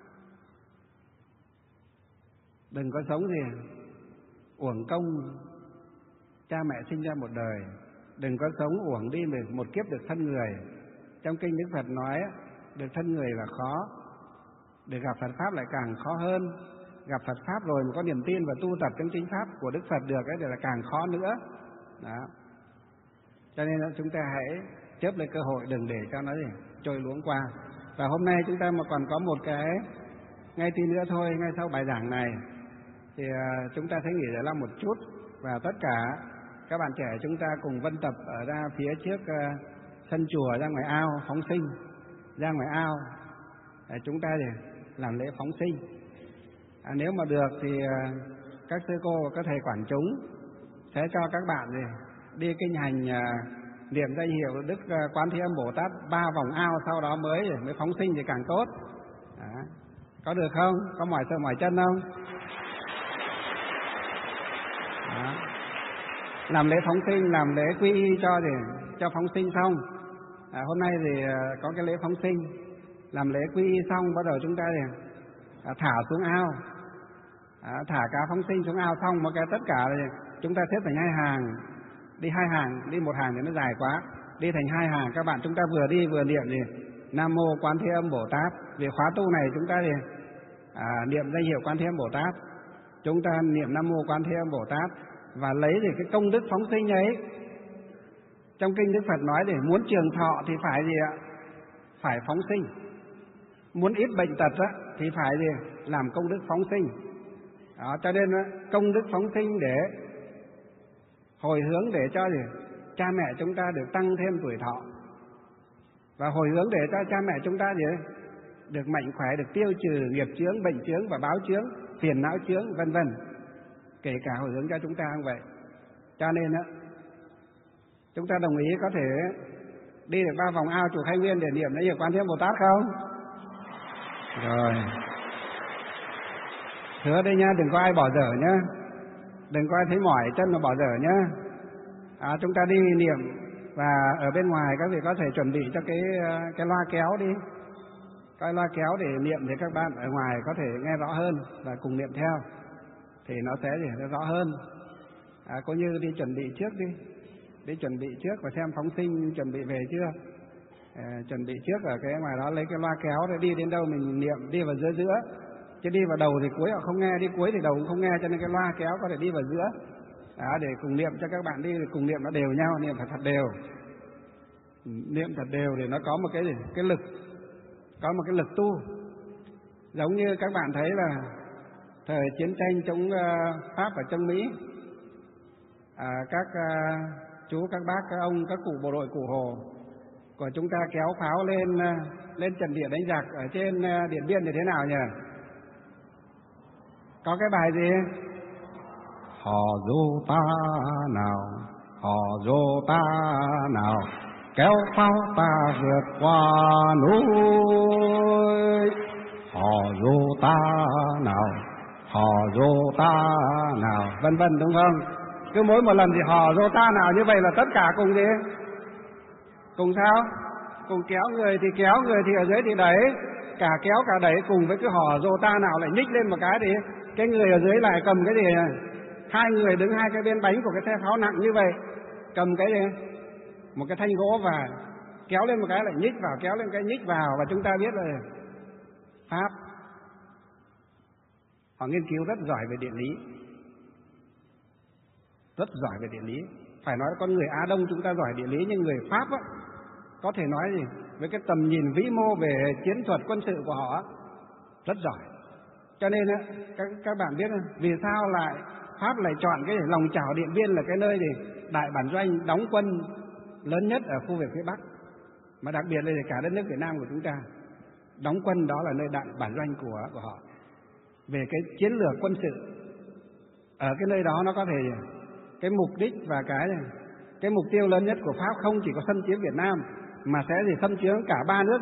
Đừng có sống gì uổng công cha mẹ sinh ra một đời. Đừng có sống uổng đi một kiếp được thân người. Trong kinh Đức Phật nói được thân người là khó, được gặp Phật Pháp lại càng khó hơn. Gặp Phật Pháp rồi mà có niềm tin và tu tập trong chính Pháp của Đức Phật được ấy thì là càng khó nữa. Đó. Cho nên là chúng ta hãy chớp lấy cơ hội, đừng để cho nó gì trôi luống qua. Và hôm nay chúng ta mà còn có một cái ngay tí nữa thôi, ngay sau bài giảng này thì chúng ta sẽ nghỉ giải lao một chút, và tất cả các bạn trẻ chúng ta cùng vân tập ở ra phía trước sân chùa, ra ngoài ao phóng sinh, ra ngoài ao để chúng ta để làm lễ phóng sinh. Nếu mà được thì các sư cô và các thầy quản chúng sẽ cho các bạn đi kinh hành niệm danh hiệu Đức Quán Thế Âm Bồ Tát 3 vòng ao, sau đó mới phóng sinh thì càng tốt. Đó. Có được không? Có mỏi sợ mỏi chân không? Đó. Làm lễ phóng sinh, làm lễ quy y cho phóng sinh xong. Hôm nay thì có cái lễ phóng sinh, làm lễ quy y xong bắt đầu chúng ta thì thả xuống ao, thả cá phóng sinh xuống ao xong một cái tất cả thì chúng ta xếp thành 2 hàng, đi 2 hàng, đi 1 hàng thì nó dài quá, đi thành 2 hàng. Các bạn chúng ta vừa đi vừa niệm gì Nam Mô Quán Thế Âm Bồ Tát. Vì khóa tu này chúng ta thì niệm danh hiệu Quán Thế Âm Bồ Tát, chúng ta niệm Nam Mô Quán Thế Âm Bồ Tát và lấy thì cái công đức phóng sinh ấy. Trong kinh Đức Phật nói để muốn trường thọ thì phải gì ạ? Phải phóng sinh. Muốn ít bệnh tật thì phải gì? Làm công đức phóng sinh. Đó, cho nên công đức phóng sinh để hồi hướng để cho gì? Cha mẹ chúng ta được tăng thêm tuổi thọ, và hồi hướng để cho cha mẹ chúng ta gì? Được mạnh khỏe, được tiêu trừ nghiệp chướng, bệnh chướng và báo chướng, phiền não chướng, vân vân. Kể cả hồi hướng cho chúng ta như vậy. Cho nên chúng ta đồng ý có thể đi được 3 vòng ao chùa Khai Nguyên để niệm lấy Quán Thế Âm Bồ Tát không? Rồi. Hứa đây nha, đừng có ai bỏ dở nhá. Đừng có ai thấy mỏi chân mà bỏ dở nhá. Chúng ta đi niệm, và ở bên ngoài các vị có thể chuẩn bị cho cái loa kéo đi. Cái loa kéo để niệm thì các bạn ở ngoài có thể nghe rõ hơn và cùng niệm theo thì nó sẽ rõ hơn. Có như đi chuẩn bị trước đi chuẩn bị trước và xem phóng sinh chuẩn bị về chưa. Chuẩn bị trước ở cái ngoài đó lấy cái loa kéo để đi đến đâu mình niệm, đi vào giữa, chứ đi vào đầu thì cuối họ không nghe, đi cuối thì đầu cũng không nghe, cho nên cái loa kéo có thể đi vào giữa. Để cùng niệm cho các bạn đi, cùng niệm nó đều nhau, niệm thật đều, niệm thật đều để nó có một cái lực, có một cái lực tu. Giống như các bạn thấy là thời chiến tranh chống Pháp và chống Mỹ, các chú, các bác, các ông, các cụ bộ đội Cụ Hồ của chúng ta kéo pháo lên trận địa đánh giặc ở trên Điện Biên thì thế nào nhỉ? Có cái bài gì? Hò du ta nào, hò du ta nào, kéo pháo ta vượt qua núi. Hò du ta nào, hò du ta nào, vân vân, đúng không? Cứ mỗi một lần thì hò du ta nào như vậy là tất cả cùng gì? Cùng sao? Cùng kéo, người thì kéo, người thì ở dưới thì đẩy, cả kéo cả đẩy cùng với cái hò du ta nào lại nhích lên một cái thì cái người ở dưới lại cầm cái gì? 2 người đứng 2 cái bên bánh của cái xe pháo nặng như vậy, cầm cái gì? Một cái thanh gỗ và kéo lên một cái lại nhích vào, kéo lên cái nhích vào, và chúng ta biết là Pháp họ nghiên cứu rất giỏi về địa lý, rất giỏi về địa lý. Phải nói con người Á Đông chúng ta giỏi địa lý, nhưng người Pháp có thể nói gì với cái tầm nhìn vĩ mô về chiến thuật quân sự của họ rất giỏi. Cho nên các bạn biết vì sao lại Pháp lại chọn cái lòng chảo Điện Biên là cái nơi gì đại bản doanh đóng quân lớn nhất ở khu vực phía Bắc, mà đặc biệt là cả đất nước Việt Nam của chúng ta. Đóng quân đó là nơi đại bản doanh của họ. Về cái chiến lược quân sự ở cái nơi đó nó có thể cái mục đích và cái mục tiêu lớn nhất của Pháp không chỉ có xâm chiếm Việt Nam mà sẽ xâm chiếm cả ba nước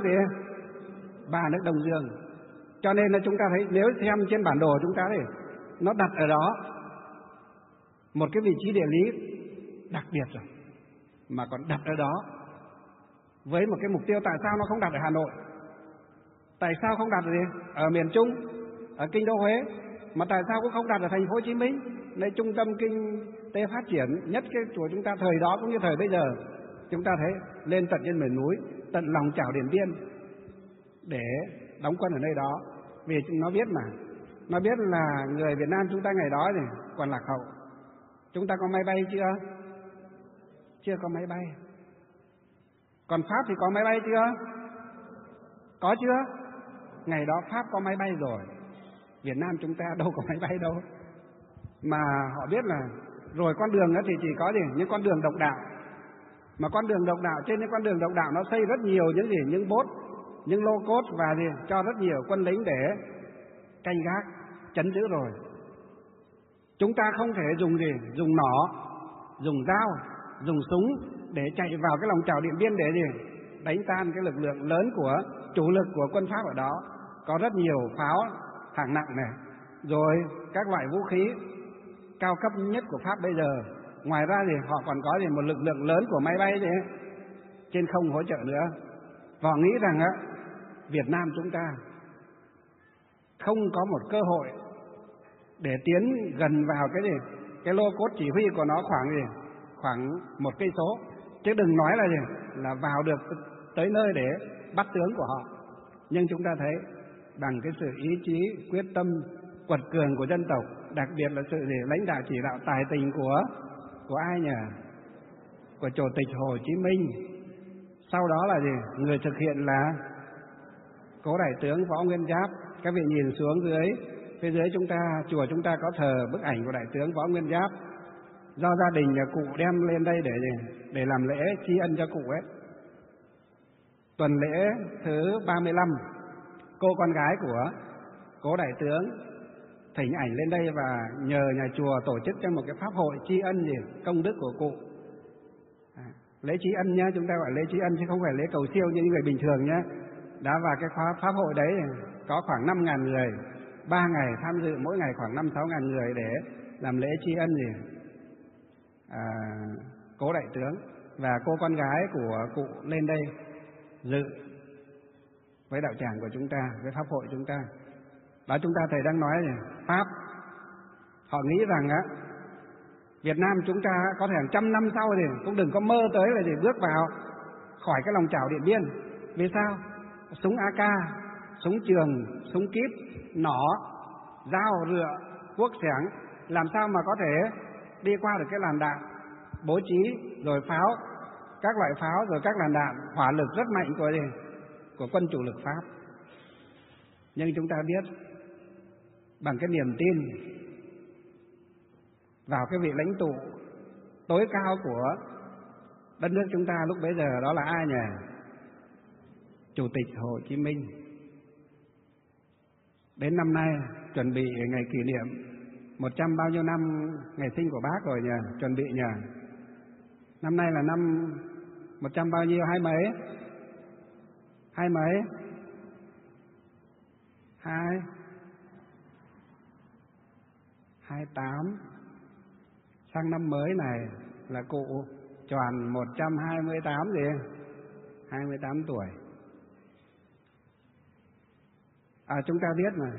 Đông Dương. Cho nên là chúng ta thấy nếu xem trên bản đồ chúng ta thấy nó đặt ở đó một cái vị trí địa lý đặc biệt rồi, mà còn đặt ở đó với một cái mục tiêu. Tại sao nó không đặt ở Hà Nội? Tại sao không đặt ở miền Trung, ở kinh đô Huế, mà tại sao cũng không đặt ở thành phố Hồ Chí Minh, nơi trung tâm kinh tế phát triển nhất của chúng ta thời đó cũng như thời bây giờ? Chúng ta thấy lên tận trên miền núi, tận lòng chảo Điện Biên để đóng quân ở nơi đó, vì nó biết nó biết là người Việt Nam chúng ta ngày đó còn lạc hậu. Chúng ta có máy bay chưa? Chưa có máy bay. Còn Pháp thì có máy bay chưa? Có chưa? Ngày đó Pháp có máy bay rồi, Việt Nam chúng ta đâu có máy bay đâu. Mà họ biết là rồi con đường thì chỉ có những con đường độc đạo. Mà con đường độc đạo, trên những con đường độc đạo nó xây rất nhiều những bốt, những lô cốt và cho rất nhiều quân lính để canh gác, trấn giữ rồi. Chúng ta không thể dùng nỏ, dùng dao, dùng súng để chạy vào cái lòng chảo Điện Biên để đánh tan cái lực lượng lớn của chủ lực của quân Pháp ở đó. Có rất nhiều pháo hạng nặng này, rồi các loại vũ khí cao cấp nhất của Pháp bây giờ. Ngoài ra họ còn có một lực lượng lớn của máy bay trên không hỗ trợ nữa. Và họ nghĩ rằng Việt Nam chúng ta không có một cơ hội để tiến gần vào cái lô cốt chỉ huy của nó khoảng 1 cây số, chứ đừng nói là vào được tới nơi để bắt tướng của họ. Nhưng chúng ta thấy bằng cái sự ý chí quyết tâm quật cường của dân tộc, đặc biệt là sự lãnh đạo chỉ đạo tài tình của ai nhỉ? Của Chủ tịch Hồ Chí Minh. Sau đó là người thực hiện là Cố Đại tướng Võ Nguyên Giáp. Các vị nhìn xuống phía dưới chúng ta, chùa chúng ta có thờ bức ảnh của Đại tướng Võ Nguyên Giáp, do gia đình nhà cụ đem lên đây để làm lễ tri ân cho cụ ấy. Tuần lễ thứ 35, cô con gái của Cố Đại tướng thỉnh ảnh lên đây và nhờ nhà chùa tổ chức cho một cái pháp hội tri ân công đức của cụ. Lễ tri ân nhá, chúng ta gọi lễ tri ân chứ không phải lễ cầu siêu như những người bình thường nhá. Đã vào cái pháp hội đấy có khoảng 5.000 người, 3 ngày tham dự, mỗi ngày khoảng 5-6.000 người để làm lễ tri ân Cố Đại tướng. Và cô con gái của cụ lên đây dự với đạo tràng của chúng ta, với pháp hội chúng ta. Đó, chúng ta thầy đang nói Pháp họ nghĩ rằng Việt Nam chúng ta có thể hàng trăm năm sau cũng đừng có mơ tới là bước vào khỏi cái lòng chảo Điện Biên. Vì sao? Súng AK, súng trường, súng kíp, nỏ, dao, rựa, cuốc xẻng, làm sao mà có thể đi qua được cái làn đạn bố trí, rồi pháo, các loại pháo, rồi các làn đạn hỏa lực rất mạnh của quân chủ lực Pháp. Nhưng chúng ta biết bằng cái niềm tin vào cái vị lãnh tụ tối cao của đất nước chúng ta lúc bấy giờ, đó là ai nhỉ? Chủ tịch Hồ Chí Minh. Đến năm nay chuẩn bị ngày kỷ niệm 100 bao nhiêu năm ngày sinh của Bác rồi nhỉ? Chuẩn bị nhỉ? Năm nay là năm 100 bao nhiêu? Hai mấy? 28. Sang năm mới này là cụ tròn 128 28 tuổi. Chúng ta biết mà,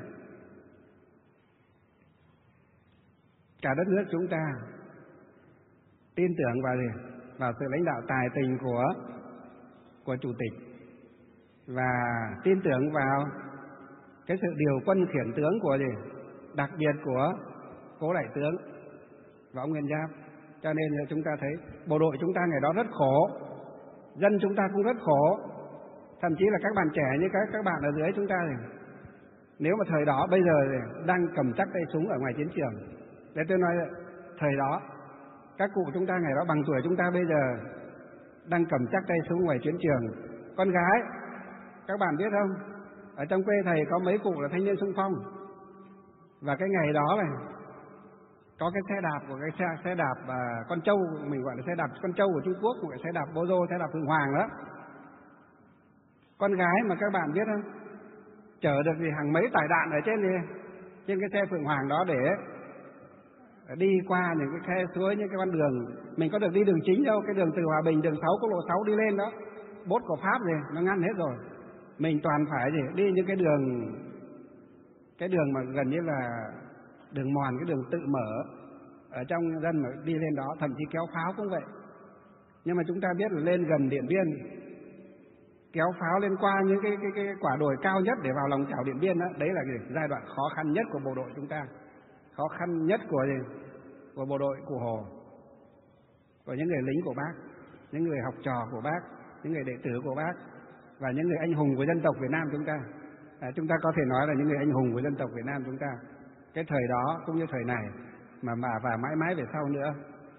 cả đất nước chúng ta tin tưởng vào sự lãnh đạo tài tình của Chủ tịch, và tin tưởng vào cái sự điều quân khiển tướng đặc biệt của Cố Đại tướng Võ Nguyên Giáp. Cho nên là chúng ta thấy bộ đội chúng ta ngày đó rất khổ, dân chúng ta cũng rất khổ, thậm chí là các bạn trẻ như các bạn ở dưới chúng ta Nếu mà thời đó bây giờ đang cầm chắc tay súng ở ngoài chiến trường. Để tôi nói thời đó, các cụ chúng ta ngày đó bằng tuổi chúng ta bây giờ đang cầm chắc tay súng ngoài chiến trường. Con gái, các bạn biết không? Ở trong quê thầy có mấy cụ là thanh niên xung phong. Và cái ngày đó này, có cái xe đạp của cái xe đạp con trâu, mình gọi là xe đạp con trâu của Trung Quốc, gọi là xe đạp Bozo, xe đạp Phượng Hoàng đó. Con gái mà các bạn biết không? Chở được gì hàng mấy tải đạn ở trên cái xe Phượng Hoàng đó để đi qua những cái khe suối, những cái con đường. Mình có được đi đường chính đâu, cái đường từ Hòa Bình, đường 6, quốc lộ 6 đi lên đó, bốt của Pháp gì, nó ngăn hết rồi. Mình toàn phải đi những cái đường mà gần như là đường mòn, cái đường tự mở ở trong dân mà đi lên đó, thậm chí kéo pháo cũng vậy. Nhưng mà chúng ta biết là lên gần Điện Biên, kéo pháo lên qua những cái quả đồi cao nhất để vào lòng chảo Điện Biên đó, đấy là giai đoạn khó khăn nhất của bộ đội chúng ta, khó khăn nhất của bộ đội của Hồ, của những người lính của Bác, những người học trò của Bác, những người đệ tử của Bác và những người anh hùng của dân tộc Việt Nam chúng ta. Chúng ta có thể nói là những người anh hùng của dân tộc Việt Nam chúng ta. Cái thời đó cũng như thời này và mãi mãi về sau nữa,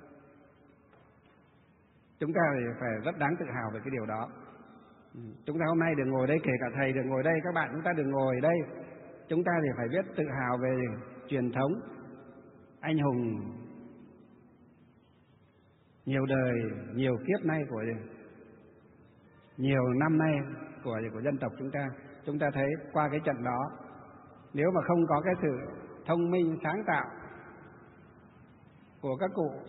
chúng ta phải rất đáng tự hào về cái điều đó. Chúng ta hôm nay được ngồi đây, kể cả thầy được ngồi đây, các bạn chúng ta được ngồi đây, chúng ta thì phải biết tự hào về truyền thống anh hùng nhiều đời, nhiều kiếp nay, của nhiều năm nay của dân tộc chúng ta. Chúng ta thấy qua cái trận đó, nếu mà không có cái sự thông minh sáng tạo của các cụ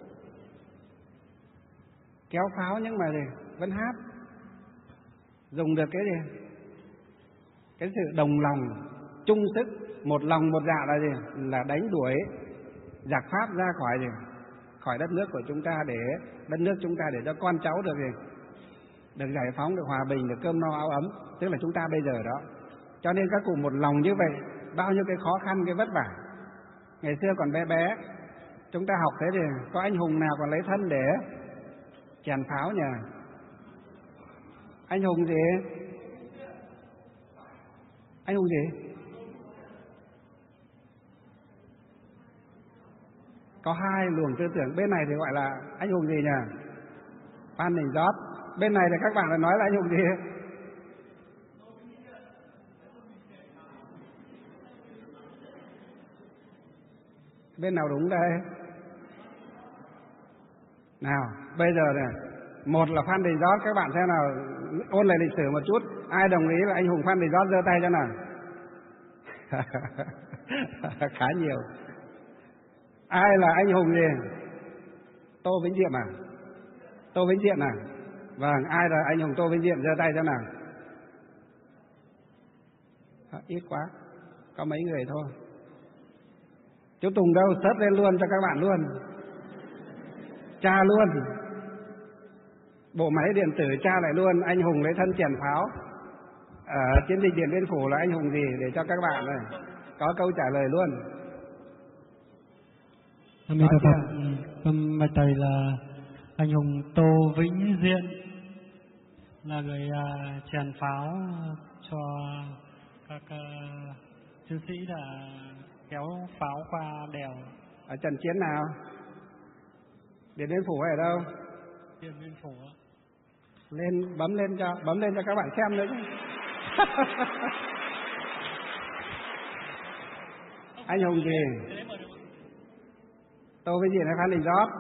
kéo pháo nhưng mà vẫn hát, dùng được cái sự đồng lòng chung sức, một lòng một dạ là đánh đuổi giặc Pháp ra khỏi đất nước của chúng ta, để đất nước chúng ta để cho con cháu được giải phóng, được hòa bình, được cơm no áo ấm, tức là chúng ta bây giờ đó. Cho nên các cụ một lòng như vậy, bao nhiêu cái khó khăn, cái vất vả. Ngày xưa còn bé bé, chúng ta học thế thì có anh hùng nào còn lấy thân để chèn pháo nhỉ? Anh hùng gì? Anh hùng gì? Có hai luồng tư tưởng, bên này thì gọi là anh hùng gì nhỉ? Phan Đình Giót. Bên này thì các bạn lại nói là anh hùng gì? Bên nào đúng đây? Nào, bây giờ này, một là Phan Đình Giót, các bạn xem nào, ôn lại lịch sử một chút. Ai đồng ý là anh hùng Phan Đình Giót giơ tay cho nào? Khá nhiều. Ai là anh hùng gì? Tô Vĩnh Diện à? Tô Vĩnh Diện à? Vâng, ai là anh hùng Tô Vĩnh Diện giơ tay cho nào? Ít quá, có mấy người thôi. Chú Tùng đâu, sớt lên luôn cho các bạn luôn. Tra luôn. Bộ máy điện tử tra lại luôn, anh hùng lấy thân chèn pháo ở chiến dịch Điện Biên Phủ là anh hùng gì, để cho các bạn này có câu trả lời luôn.
Bạch thầy là anh hùng Tô Vĩnh Diện, là người chèn pháo cho các chiến sĩ đã kéo pháo qua đèo.
Ở trận chiến nào? Điện Biên Phủ hay ở đâu?
Điện Biên Phủ.
Lên, bấm lên cho các bạn xem nữa chứ. Anh hùng gì? Tô Vĩnh Diện hay Phan Đình Giót?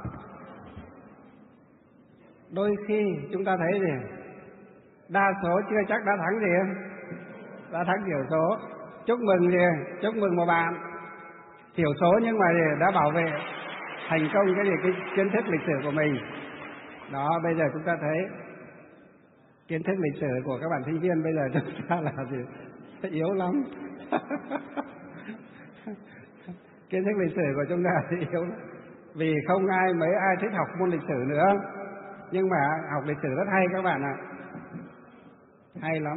Đôi khi chúng ta thấy đa số chưa chắc đã thắng đã thắng thiểu số. Chúc mừng chúc mừng một bạn thiểu số nhưng mà đã bảo vệ thành công cái kiến thức lịch sử của mình. Đó, bây giờ chúng ta thấy kiến thức lịch sử của các bạn sinh viên bây giờ chúng ta là yếu lắm. Kiến thức lịch sử của chúng ta thì yếu lắm. Vì không mấy ai thích học môn lịch sử nữa. Nhưng mà học lịch sử rất hay các bạn ạ. Hay lắm.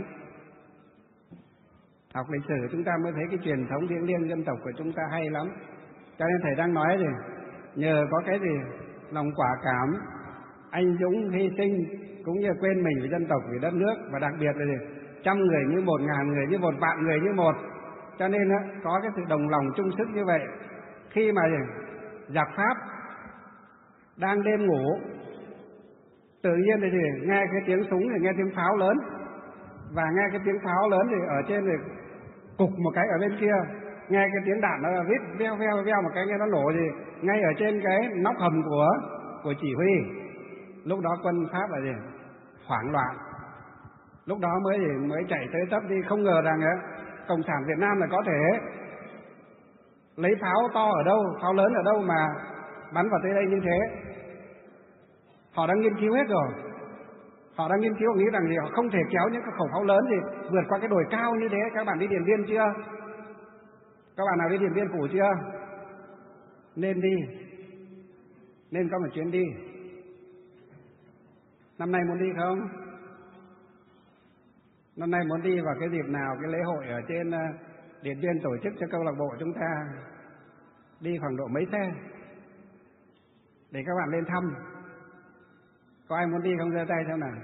Học lịch sử chúng ta mới thấy cái truyền thống thiêng liêng dân tộc của chúng ta hay lắm. Cho nên thầy đang nói nhờ có cái lòng quả cảm, anh dũng hy sinh, cũng như quên mình vì dân tộc, vì đất nước, và đặc biệt là trăm người như một, ngàn người như một, vạn người như một, Cho nên có cái sự đồng lòng chung sức như vậy. Khi mà giặc Pháp đang đêm ngủ, tự nhiên thì nghe cái tiếng súng, thì nghe tiếng pháo lớn, và nghe cái tiếng pháo lớn thì ở trên thì cục một cái ở bên kia, nghe cái tiếng đạn nó rít veo veo veo một cái, nghe nó nổ gì ngay ở trên cái nóc hầm của chỉ huy. Lúc đó quân Pháp là hoảng loạn. Lúc đó mới chạy tới tấp đi, không ngờ rằng Cộng sản Việt Nam là có thể lấy pháo to ở đâu, pháo lớn ở đâu mà bắn vào tới đây như thế. Họ đang nghiên cứu hết rồi. Họ đang nghiên cứu nghĩ rằng họ không thể kéo những cái khẩu pháo lớn gì vượt qua cái đồi cao như thế. Các bạn đi Điện Biên chưa? Các bạn nào đi Điện Biên Phủ chưa? Nên đi, nên có một chuyến đi. Năm nay muốn đi không? Năm nay muốn đi vào cái dịp nào? Cái lễ hội ở trên Điện Biên tổ chức cho câu lạc bộ chúng ta, đi khoảng độ mấy xe để các bạn lên thăm. Có ai muốn đi không, giơ tay xem nào.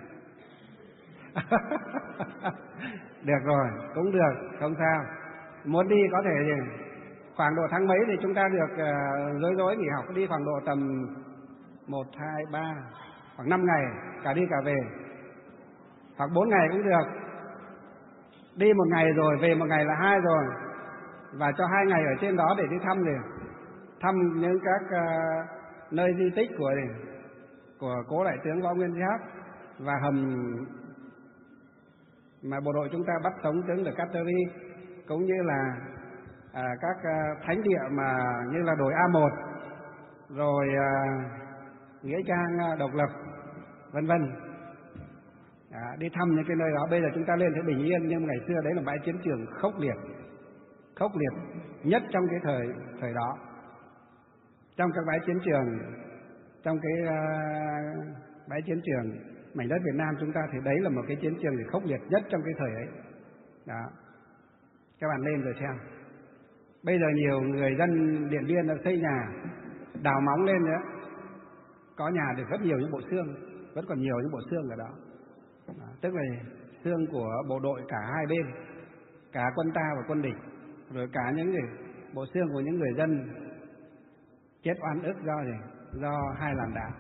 Được rồi, cũng được, không sao. Muốn đi có thể khoảng độ tháng mấy thì chúng ta được rối nghỉ học, đi khoảng độ tầm 1, 2, 3, khoảng 5 ngày, cả đi cả về. Hoặc 4 ngày cũng được. Đi 1 ngày rồi, về 1 ngày là 2 rồi. Và cho 2 ngày ở trên đó để đi thăm thăm những các nơi di tích của cố đại tướng Võ Nguyên Giáp, và hầm mà bộ đội chúng ta bắt sống tướng De Cattery, cũng như là các thánh địa mà như là đồi A1, rồi nghĩa trang độc lập, vân vân. Đi thăm những cái nơi đó. Bây giờ chúng ta lên thấy bình yên, nhưng ngày xưa đấy là bãi chiến trường khốc liệt nhất trong cái thời đó. Trong các bãi chiến trường, trong cái bãi chiến trường mảnh đất Việt Nam chúng ta, thì đấy là một cái chiến trường khốc liệt nhất trong cái thời ấy. Đó, các bạn lên rồi xem. Bây giờ nhiều người dân Điện Biên đã xây nhà, đào móng lên nữa, có nhà được rất nhiều những bộ xương, vẫn còn nhiều những bộ xương ở đó. Tức là xương của bộ đội cả hai bên, cả quân ta và quân địch, rồi cả những bộ xương của những người dân chết oan ức do hai làn đạn.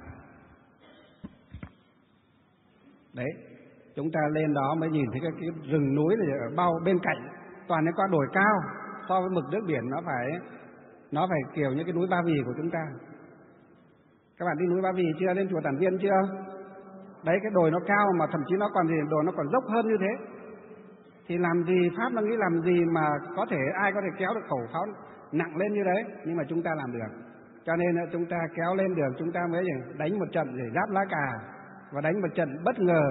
Đấy, chúng ta lên đó mới nhìn thấy cái rừng núi này ở bao bên cạnh, toàn những con đồi cao, so với mực nước biển nó phải kiểu như cái núi Ba Vì của chúng ta. Các bạn đi núi Ba Vì chưa? Lên chùa Tản Viên chưa? Đấy, cái đồi nó cao mà thậm chí nó còn đồi nó còn dốc hơn như thế. Thì làm gì Pháp nó nghĩ làm gì mà ai có thể kéo được khẩu pháo nặng lên như đấy, nhưng mà chúng ta làm được. Cho nên chúng ta kéo lên được, chúng ta mới đánh một trận để giáp lá cà, và đánh một trận bất ngờ.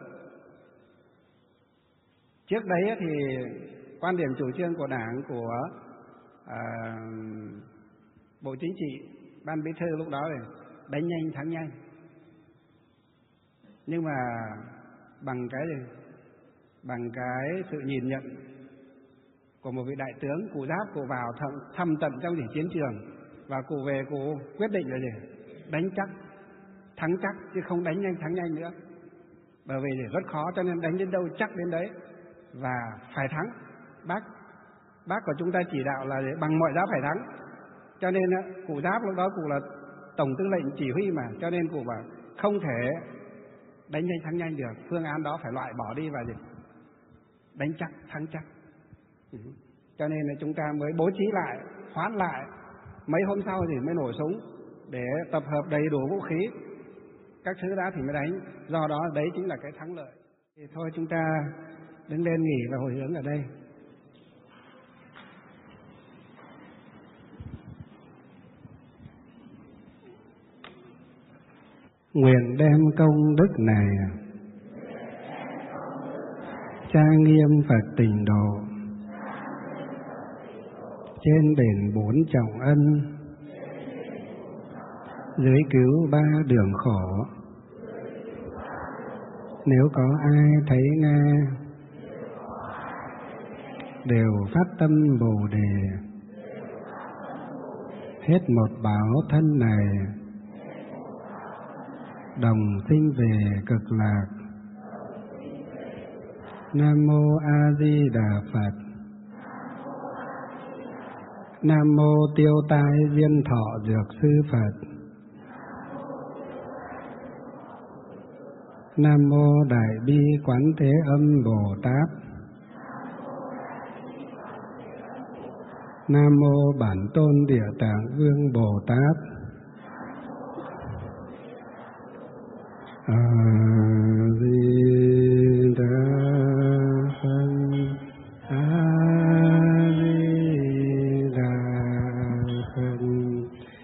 Trước đấy thì quan điểm chủ trương của Đảng, của Bộ Chính trị, Ban Bí thư lúc đó là đánh nhanh thắng nhanh. Nhưng mà bằng cái sự nhìn nhận của một vị đại tướng, cụ Giáp, cụ vào thăm tận trong chiến trường, và cụ về cụ quyết định là đánh chắc, thắng chắc, chứ không đánh nhanh thắng nhanh nữa. Bởi vì rất khó, cho nên đánh đến đâu chắc đến đấy, và phải thắng. Bác của chúng ta chỉ đạo là bằng mọi giá phải thắng. Cho nên cụ Giáp lúc đó cụ là tổng tư lệnh chỉ huy mà, cho nên cụ bảo không thể đánh nhanh thắng nhanh được, phương án đó phải loại bỏ đi và đánh chắc thắng chắc. Cho nên là chúng ta mới bố trí lại, hoãn lại, mấy hôm sau thì mới nổ súng để tập hợp đầy đủ vũ khí, các thứ đã thì mới đánh. Do đó đấy chính là cái thắng lợi. Thì thôi chúng ta đứng lên nghỉ và hồi hướng ở đây. Nguyện đem công đức này trang nghiêm Phật Tịnh Độ, trên đền 4 trọng ân, dưới cứu 3 đường khổ. Nếu có ai thấy nghe, đều phát tâm Bồ Đề, hết một báo thân này, đồng sinh về cực lạc. Nam mô A Di Đà Phật. Nam mô Tiêu Tai Diên Thọ Dược Sư Phật. Nam mô Đại Bi Quán Thế Âm Bồ Tát. Nam mô Bản Tôn Địa Tạng Vương Bồ Tát. A Di Đà Phật. A Di Đà Phật.